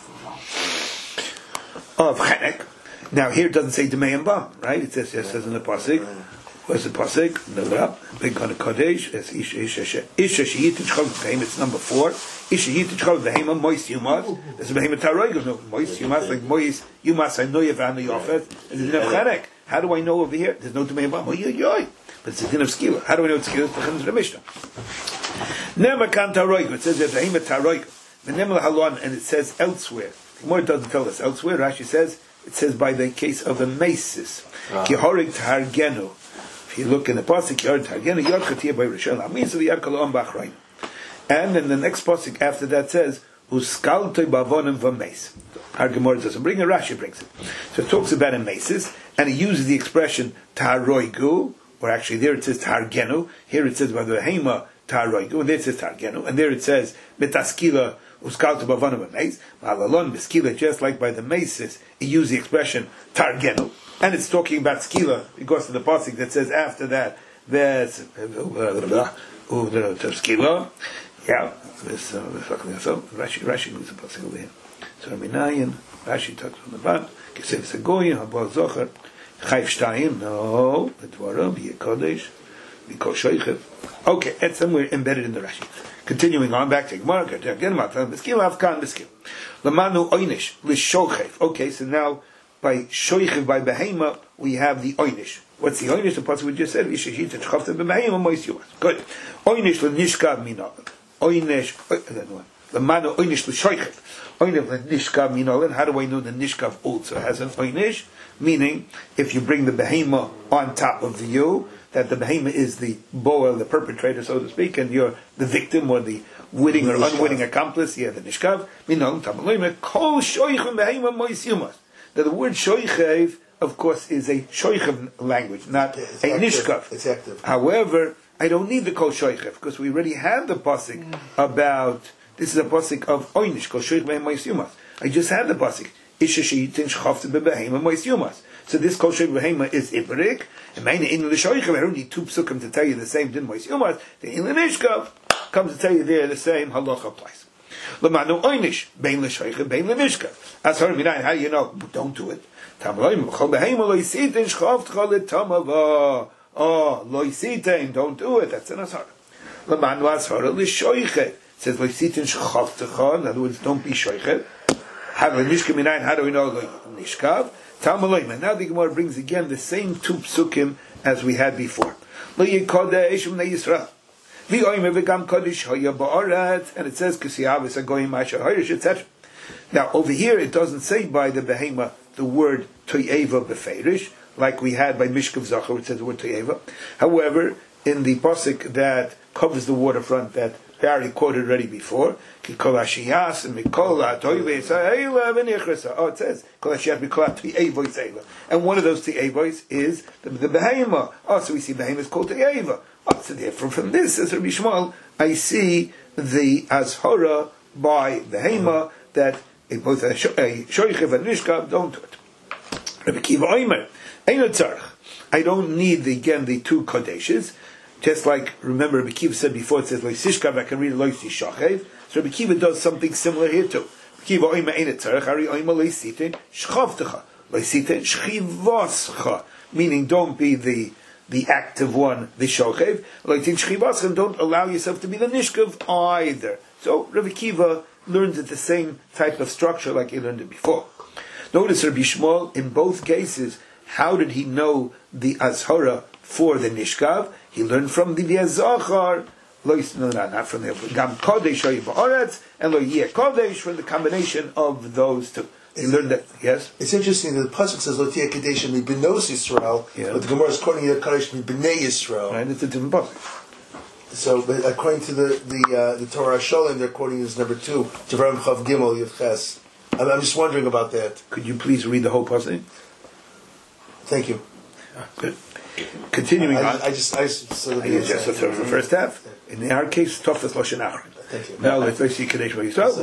S1: of chenek. Now here it doesn't say demei and ba, right? It says it says in the pasuk. Where's the pasuk? No up. Big on the kodesh. It's isha isha isha isha sheyit tchol behema. It's number four. Isha sheyit tchol behema mois yumas. There's a behema taroig. No mois yumas like mois yumas. I know you've had the yofet. There's no chenek. How do I know over here? There's no demei and ba. Moy yoy. But it's a din of skila. How do I know it's skila? It's the the Mishnah. Never kan taroig. It says there's a behema taroig. V'nemel halon, and it says elsewhere. The Gemara doesn't tell us elsewhere. Rashi says it says by the case of a mesis. Ki horig targenu. If you look in the pasuk, Yard Targenu, Yard Chatia by Rishon, means of the Yard Kalom Bachrain. And then the next pasuk after that says, Uskaltoi Bavonim Vames. Our Gemara doesn't bring it, Rashi brings it. So it talks about a mesis, and it uses the expression Taroigu, or actually there it says Targenu, here it says by the Hema Taroigu, and there it says Targenu, and there it says Metaskila Uskaltoi Bavonim Vames. Malalon Beskila, just like by the mesis, it used the expression Targenu. And it's talking about skila because of the pasuk that says after that there's skila. Yeah, this so Rashi Rashi moves the pasuk over here. So Raminayan Rashi talks on the bottom. Kisev Segoyin Habal Zocher Chayv Shtayim. No, the Dvarim Yekodesh Mikol Shoichev. Okay, it's somewhere embedded in the Rashi. Continuing on back to Gemara. Again, Matan Beskil Avkan Beskil Lamanu Oynish Lishochev. Okay, so now. By shoichiv, by behema, we have the oynish. What's the oynish? The pasuk we just said. Ishashit tchafta b'behema mois yumas. Good. Oynish l'nishkav minol. Oynish the man oynish l'shoichiv. Oynish l'nishkav minol. And how do I know the nishkav also has an oynish? Meaning, if you bring the behema on top of you, that the behema is the boel, the perpetrator, so to speak, and you're the victim or the witting or unwitting accomplice. Yeah, the nishkav minol. Tamaloyme kol shoichim behema mois yumas. Now the word shoichev, of course, is a shoichev language, not
S5: it's
S1: a
S5: active.
S1: nishkav.
S5: It's active.
S1: However, I don't need the kol shoichev, because we already had the pasuk about, this is a pasuk of oinish, kol shoich behem mois yumas. I just had the pasuk, isha sheyitin shchavta bebehema mois yumas. So this kol shoich behema is ibrik, and meine in l'shoichev, I don't need two psukim to tell you the same din mois yumas, the in l'nishkav comes to tell you there the same halacha applies. L'manu oinish, bein l'shoichev, bein l'nishkav. As far as minayin, how do you know? Don't do it. Tamaloim, chol behema lo yisitin shchavta l'tamava. Oh, loisitein, don't do it. That's an asara. L'man asara l'shoichet. It says loisitin shchavtecha. In other words, don't be shoichet. How do we know nishkav? Talmaloim. And now the Gemara brings again the same two psukim as we had before. Lo yikodesh v'nei Yisrael. V'oimer v'gam kodesh hoya ba'aretz. And it says k'siyavis agoyim asher hoyrish, et cetera. Now over here it doesn't say by the behema the word toyeva beferish, like we had by Mishkav Zachar, which says the word Toyeva. However, in the pasuk that covers the waterfront that Barry quoted already before, oh, it says, and one of those Toyevos is the, the Behema. Oh, so we see Behema is called Toyeva. Oh, so therefore from this, says Rabbi Shmuel, I see the Azhara by Behema that both a Shoichev and Nishkav don't do it. Rabbi Kiva Oimer, I don't need the, again the two kodeshes. Just like remember Rabbi Kiva said before, it says loisishkav. I can read loisishachev. So Rabbi Kiva does something similar here too. Rabbi Kiva oima ein etzarech hari oima loisitin shchavtecha loisitin shchivascha. Meaning, don't be the the active one, the shochev. Loisitin shchivascha. Don't allow yourself to be the nishkav either. So Rabbi Kiva learns it the same type of structure like he learned it before. Notice Rabbi Shmuel in both cases. How did he know the Azhara for the Nishkav? He learned from the V'azachar, no, no, not from the Gam Kodesh Hoye Ba'aretz, and Lo Yeh Kodesh, from the combination of those two. He it's, learned that, yes?
S5: It's interesting that the Pasuk says, Lo Tiyeh Kadesh Mibenos Yisrael, yeah. But the Gemara is quoting the Kadesh Mibnei Yisrael.
S1: Right, it's a different Pasuk.
S5: So, but according to the the, uh, the Torah Sholem, they're quoting this number two, Devarim Chav Gimel Yevches. I'm, I'm just wondering about that.
S1: Could you please read the whole Pasuk?
S5: Thank you.
S1: Good. Continuing
S5: I,
S1: on.
S5: I, I just, I just, so
S1: I just, just the first half. In our case, Tofas Lashon Achron.
S5: Thank you.
S1: Now let's see Kadesh Yisrael.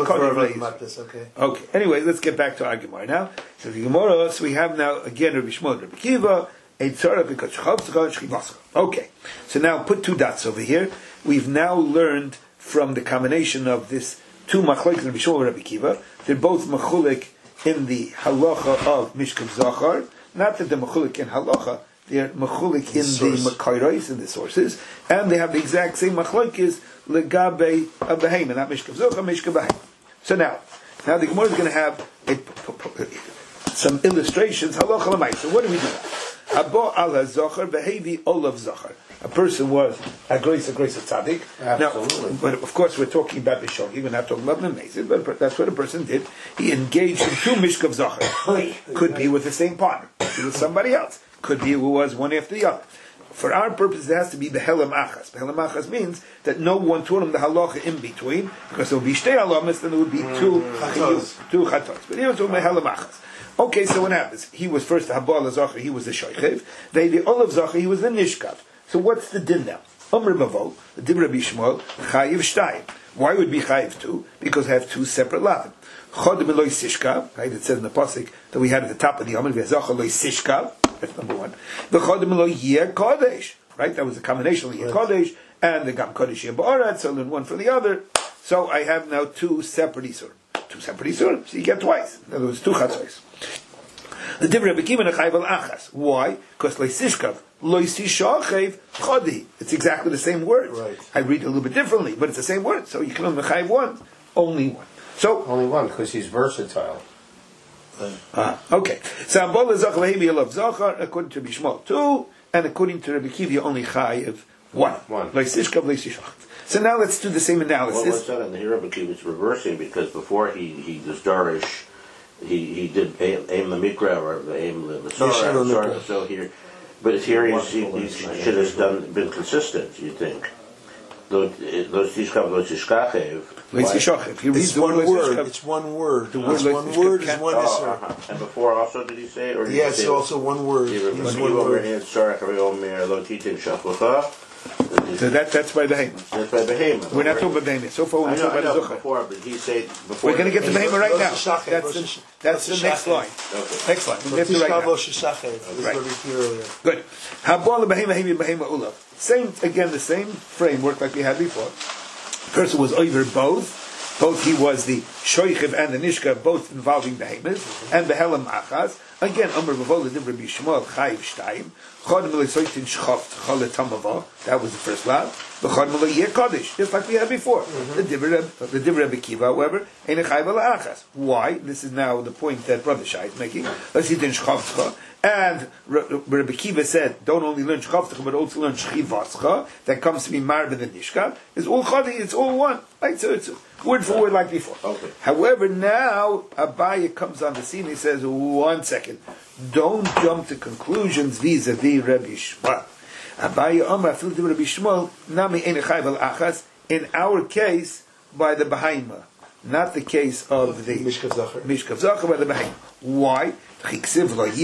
S1: Okay. Okay. Anyway, let's get back to our Gemara now. So the Gemara, so we have now again Rabbi Shmuel, Rabbi Kiva, Eitzara because Shchavtzcha Shchivascha. Okay. So now put two dots over here. We've now learned from the combination of this two machlokes Rabbi Shmuel and Rabbi Kiva. They're both machulik in the halacha of Mishkav Zachar. Not that they're machulik in halacha, they're machulik in the makairos, in the sources, and they have the exact same machlokes legabe abahema, not Mishkav Zachar, Mishkav Bahema. So now, now the Gemara is going to have a, some illustrations. Halacha l'mayis. So what do we do? Abo ala Zachar behevi olav Zachar. A person was a grace, a grace of tzaddik.
S6: Absolutely.
S1: Now, but of course, we're talking about the shogi. We're not talking about the mezid, but that's what a person did. He engaged in two mishkav zachar. Could be with the same partner. Could be with somebody else. Could be who was one after the other. For our purpose, there has to be behelam achas. Behelam achas means that no one taught him the halacha in between, because there would be shtei halamas, then there would be two chatos. Two chatos. But here it's behelam achas. Okay, so what happens? He was first the habal zachar. He was the shoichev. They the olav zachar. He was the nishkav. So what's the din now? Amr Bavo, the din Rabbi Shmuel, chayiv shtayim. Why would be chayiv two? Because I have two separate lavim. Chodem eloi sishkav, right? It says in the pasuk that we had at the top of the Amr, v'yazoch eloi sishkav. That's number one. The chodem eloi yeh kodesh, right? That was a combination of yeh kodesh and the gam kodesh yeh ba'aretz. So learn one from the other. So I have now two separate isur, two separate isur. So you get twice. In other words, two chatzos. The din Rabbi Kiva chayiv al achas. Why? Because eloi sishkav. It's exactly the same word.
S5: Right.
S1: I read it a little bit differently, but it's the same word. So you can only mechayiv one, only one. So
S6: only one because he's versatile.
S1: Uh, okay. So Abol Zachar Lehevi Elav Zachar according to Rabbi Shmuel two, and according to Rabbi Kiva only chayiv one. One. So now let's do the same analysis.
S3: Well, what's here Rabbi Kiva is reversing because before he he was Darish, he he did aim the mikra or the aim the Torah. So here. But here he's, he, he should have done, been consistent, you think. Those tishkav, those tishkachev.
S5: It's one word. It's one word. The word, one word is one isser.
S3: Uh-huh. And before also did he say? Or did
S5: yeah,
S3: he
S5: it's
S3: say
S5: also one word.
S3: It's one word.
S1: So that, that's by Behema.
S3: That's by Behema.
S1: We're not talking about Behema. So far, we're
S3: I know,
S1: talking
S3: I
S1: about
S3: know,
S1: the Zucher.
S3: before, but he said before.
S1: We're going to get to Behema right now.
S5: Rosh Hashanah,
S1: That's
S5: Rosh
S1: the,
S5: Hashanah.
S1: that's the
S5: Rosh
S1: next
S5: Hashanah.
S1: line.
S3: Okay.
S1: Next line. We'll get to
S5: Tishka
S1: right now.
S5: Rosh Hashanah. This is
S1: Right.
S5: what we hear earlier.
S1: Good. Habal Behema Hemi Behema Ulav. Same again, the same framework like we had before. Person was over both. Both he was the shoichiv and the nishka, both involving behemoths, and behelam achas. Again, Amr Bavola Dibra Bishmal Chayiv Shtayim. Chod Melisoitin Shchaft Chalet Tamava. That was the first law. The Chod Meliyeh Kodesh, just like we had before. The Dibra the Dibra Bekiva, however, Ein Chayiv Ala Achas. Why? This is now the point that Brother Shai is making. Lesitin Shchaftcha. And Rabbi Kiva said, don't only learn Shchaftcha, but also learn Shchivatzcha. That comes to be Marvin and Nishka. It's all Chodi, it's all one. Right? So it's word for word like before.
S3: Okay.
S1: However, now Abaya comes on the scene. He says, one second. Don't jump to conclusions vis-a-vis Rabbi Shmuel. Abaya Omar, Afil de Rabbi Shmuel, Nami Ein Chayv Al Achas, in our case, by the Behaima. Not the case of the
S5: Mishkav Zachar.
S1: Mishkav Zachar, by the Behaima. Why? The Lo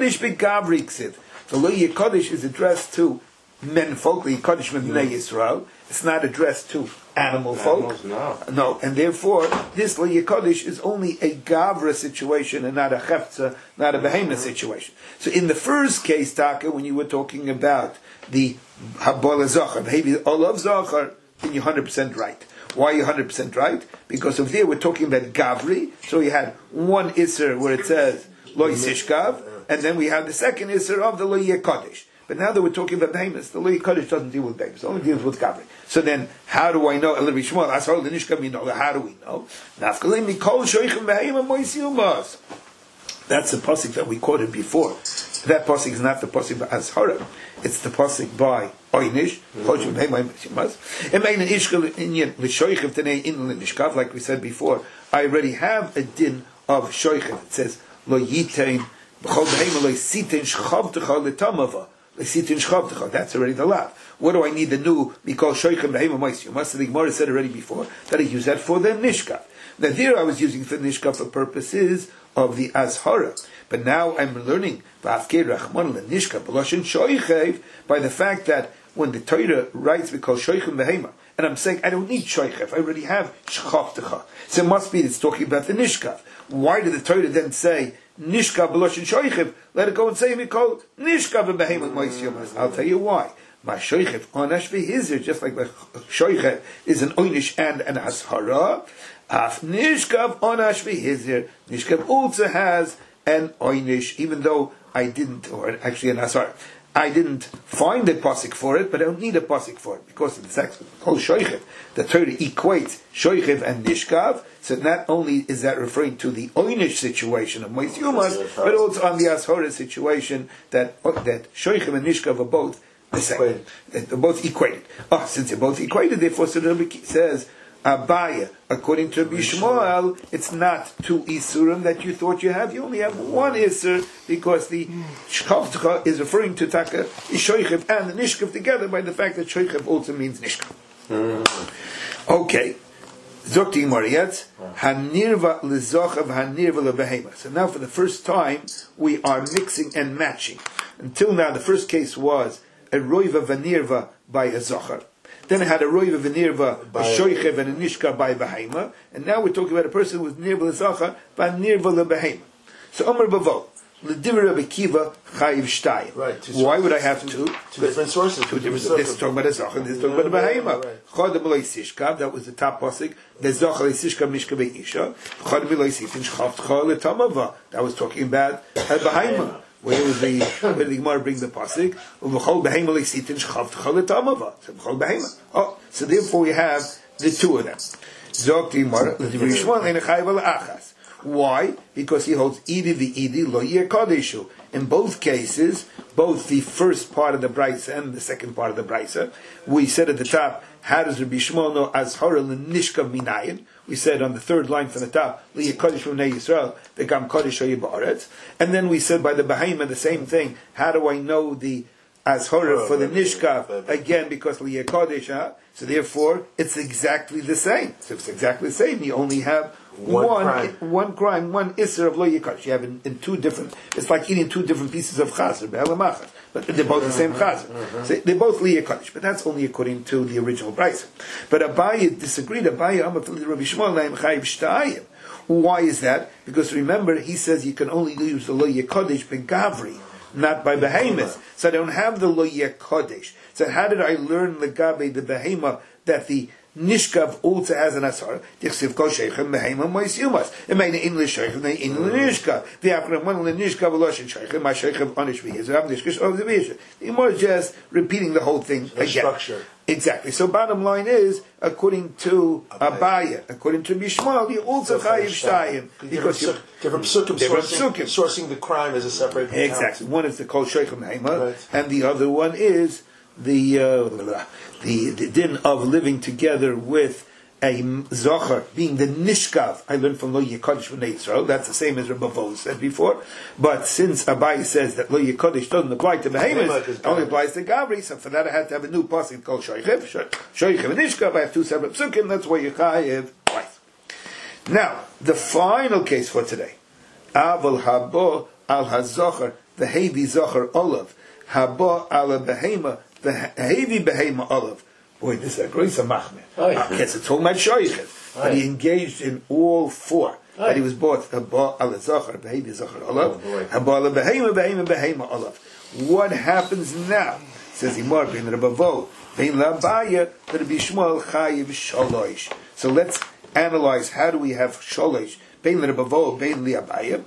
S1: Kodesh is addressed to men folk, Lo Kodesh B'nei Yisrael. It's not addressed to animal folk.
S6: Animals, no.
S1: No, and therefore, this Lo Kodesh is only a Gavra situation and not a Chefza, not a Behemoth situation. So in the first case, Taka, when you were talking about the Habala Zachar, the Olav Zachar, then you're one hundred percent right. Why are you one hundred percent right? Because over there we're talking about Gavri, so you had one Isser where it says Lo Yisishkav, and then we have the second Isser of the Lo Kodesh. But now that we're talking about behemoths, the Lo Kodesh doesn't deal with behemoths; it only deals with Gavri. So then, how do I know? El Rabbi Shmuel, Asar L'Nishka, we know. How do we know? Nafkalim Mikol Shoichem Behema Moisiumas. That's the pasuk that we quoted before. That pasuk is not the pasuk by Azhara; it's the pasuk by Oynish. Choshim Behema Moisiumas. Emein Ishkel Inyan L'Shoichem Tenei In L'Nishkav. Like we said before, I already have a din of Shoichem. It says Lo Yitein B'Chol Behema Lo Yisitein Shchavtecha L'Tamava. That's already the law. What do I need the new? Because Shoichem Behema Moisiumas. The Gemara said already before that I use that for the Nishkav. Now there I was using for Nishkav for purposes of the Azhara. But now I'm learning by the fact that when the Torah writes because Shoichem Behema, and I'm saying I don't need Shoichef, I already have Shchavtecha. So it must be it's talking about the Nishkav. Why did the Torah then say Nishkav B'Loshen Shoichef? Let it go and say Mikol Nishkav Behema Moisiumas. I'll tell you why. My Shoichef Onash V'Hizir, just like my Shoichef is an Oynish and an Azhara. Af Nishkav Onash V'Hizir. Nishkav also has an Oynish, even though I didn't, or actually an Azhara. I didn't find a pasuk for it, but I don't need a pasuk for it because it's actually called shoichev. The Torah equates shoichev and nishkav. So not only is that referring to the oynish situation of Mois Yumas, but also on the Ashora situation that that shoichev and nishkav are both the same. They're both equated. Oh, since they're both equated, therefore, so the Rebbe says Abaya, according to Rabbi Shmuel, it's not two Isurim that you thought you have. You only have one Isur because the Shchavtecha is referring to Taka, Shoichev and the Nishkav together by the fact that Shoichev also means Nishkav. Mm. Okay. Zokti Mariyat, Hanirva Lizochav, Hanirva Lebehema. So now for the first time, we are mixing and matching. Until now, the first case was a Roiva Vanirva by a Zochar. Then I had a Roiva Venirva, a Shoichev and a Nishka by Behema, and now we're talking about a person who was Nirva L'Zacha by Nirva L'Behema. So Omer Bavo, L'Divra Rabbi Kiva Chayiv Shtayim.
S5: Right.
S1: Why would I have two?
S5: Two different sources.
S1: Two different sources. This is talking about a Zacha, this is talking about a Behema. Chodem Eloi Sishkav, that was the top pasuk. The Zacha Eloi Sishkav Mishka Be'isha. Chodem Eloi Sifin Shchavtecha L'Tamava. That was talking about a Behema. Where was the where did the Gemara bring the pasuk? V'chol behema leisitin shchavtecha l'tamava. So v'chol behema. Oh, so therefore we have the two of them. Zok the Gemara l'divrei Shmuel ein chayv l'achas. Why? Because he holds idi v'idi lo yeh kadeshu. In both cases, both the first part of the brisa and the second part of the brisa, we said at the top, how does Rabbi Shmuel know azhara l'nishkav minayin? We said on the third line from the top, Li Kodesh B'nei Yisrael, V'gam Kodesh Ba'aretz. And then we said by the Behema the same thing. How do I know the Azhara for the Nishkav? Again, because Li Kodesh. Huh? So therefore, it's exactly the same. So if it's exactly the same, you only have
S5: One
S1: one
S5: crime.
S1: one crime, one isser of lo yikadosh. You have in, in two different. It's like eating two different pieces of chazer, be'elamachas, but they're both the same chazer. So they're both li yikadosh, but that's only according to the original Brisa. But Abaye disagreed. Abaye Amar Rabbi Shmuel Naim Chayiv Shtayim. Why is that? Because remember, he says you can only use the lo yikadosh begavri, not by behemoth. So I don't have the lo yikadosh. So how did I learn legabe the behemoth that the Nishkav also has an asar. Dichsiv kol sheichem behema mois yumas. It made in English sheichem they in the Nishkav. The after one the Nishkav loshin sheichem my sheichem onish v'yez. Rav Nishkish of the v'yez. The more just repeating the whole thing
S5: The
S1: again.
S5: structure.
S1: Exactly. So bottom line is, according to Abaya, according to Bishmal, you also chayiv shtayim
S5: Because
S1: because you
S5: different psukim
S1: different
S5: sourcing,
S1: psukim.
S5: sourcing the crime as a separate account.
S1: Exactly. One is the kol sheichem behema,
S5: Right.
S1: and the other one is the uh, the the din of living together with a zocher being the nishkav. I learned from Lo Yekadosh B'nai Yisrael. That's the same as Rabbi Vo said before. But since Abai says that Lo Yekadosh doesn't apply to behemoths, it only applies to Gabri, so for that I had to have a new pasuk called Shoichev. Shoichev and Nishkav. I have two separate psukim. That's why you chayev twice. Now the final case for today. Aval habo al hazocher the hevi zocher olav habo al behema the hevi behema olav. Boy, this is a great machmir.
S6: Oh, yeah.
S1: Yes, it's all my shoyichet. But he engaged in all four.
S6: Oh,
S1: That he
S6: yeah.
S1: was bought haba al zocher behevi zocher olav
S6: Oh, boy.
S1: haba al behema behema behema olav. What happens now? Says Imar ben Rabbi Vo ben Labaya that Rabbi Shmuel chayiv shalosh. So let's analyze how do we have shalosh ben Rabbi Vo ben Liabaya.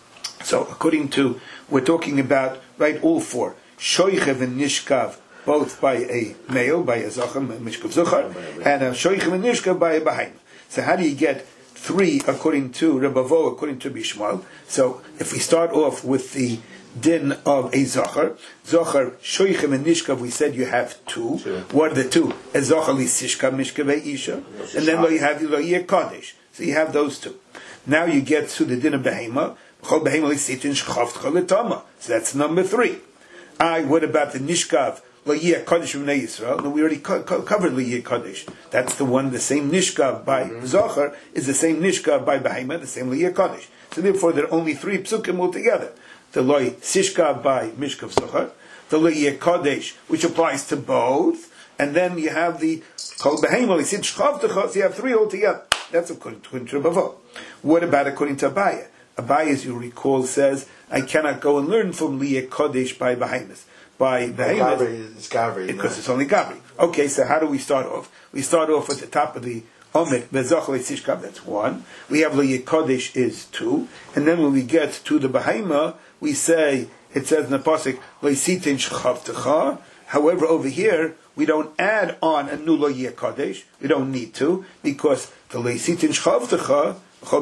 S1: So according to we're talking about right all four shoichev and nishkav both by a male by a zocher mishkav zocher and a shoichev and nishkav by a bahaim. So how do you get three according to Rabbi Vo according to Bishmal? So if we start off with the din of a zocher, zocher shoichem and nishkav, we said you have two. What are the two? A zocher lisishkav mishkav isha, and then you have lo yekadosh. So you have those two. Now you get to the din of behema. Chol behema lisitin shchaft chol etama. So that's number three. I. What about the nishkav? Lo yekadosh b'nei Yisrael. No, we already co- co- covered lo yekadosh. That's the one. The same nishkav by zocher is the same nishkav by behema. The same lo yekadosh. So therefore, there are only three psukim altogether. The loy sishka by mishkav zocher, the loy yekadesh, which applies to both, and then you have the kol behema lisid shchavtecha. So you have three altogether. That's according to Rabbi Vo. What about according to Abaya? Abaya, as you recall, says I cannot go and learn from li yekadesh by behemoth. By behemoth,
S5: Gavri is Gavri.
S1: because it's only Gabri. Okay, so how do we start off? We start off at the top of the Omer, Bezoch Leisishkav, that's one. We have Lo Yekadosh is two. And then when we get to the Bahema, we say, it says in the Pasuk, Lo Yisitin Shchavtecha. However, over here, we don't add on a new Lo Yekadosh. We don't need to, because the Lo Yisitin Shchavtecha,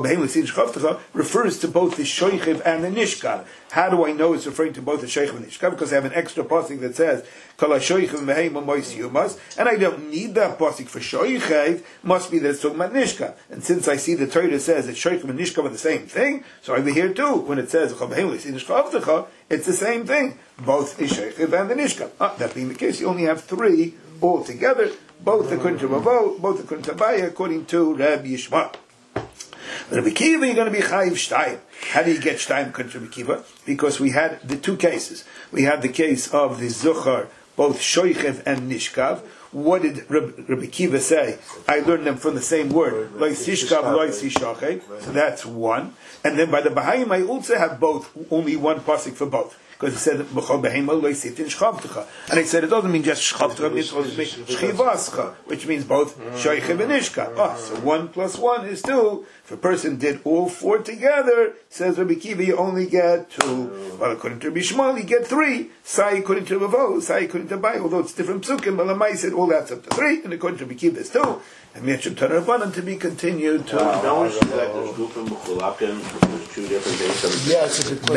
S1: refers to both the shoichev and the nishkav. How do I know it's referring to both the shoichev and the nishkav? Because I have an extra pasuk that says kol shoichev behema mois yumas, and I don't need that pasuk for shoichev. Must be that it's talking about nishkav. And since I see the Torah says that shoichev and nishkav are the same thing, so over here too, when it says it's the same thing. Both the shoichev and the nishkav. Ah, that being the case, you only have three altogether. Both according to Ravo, both according to Abaya, according to Rabbi Yishmael. Rabbi Kiva, you're going to be chayiv shtayim. How do you get shtayim contra Rabbi Kiva? Because we had the two cases. We had the case of the zuchar, both shoichev and nishkav. What did Rabbi Kiva say? I learned them from the same word. Lo sishkav, lo sishachev. So that's one. And then by the Bahayim, I also have both, only one pasuk for both. Because it said b'chol behema lo sitin shchavtecha, and it said it doesn't mean just shchavtecha, it means shchivascha, which means both shoichev and nishka. Oh, so one plus one is two. If a person did all four together, says Rabbi Kiva, you only get two. Well, according to Rabbi Shmuel, you get three. Sai according to Ravo, Sai according to Bai, although it's different psukim, but Lamai said all that's up to three, and according to Rabbi Kiva, it's two. And Mirchim Tanur Rabbanan to be continued to.
S3: No one says that there's Gufim B'chulakim, there's two different days.
S5: Yeah, it's a good question.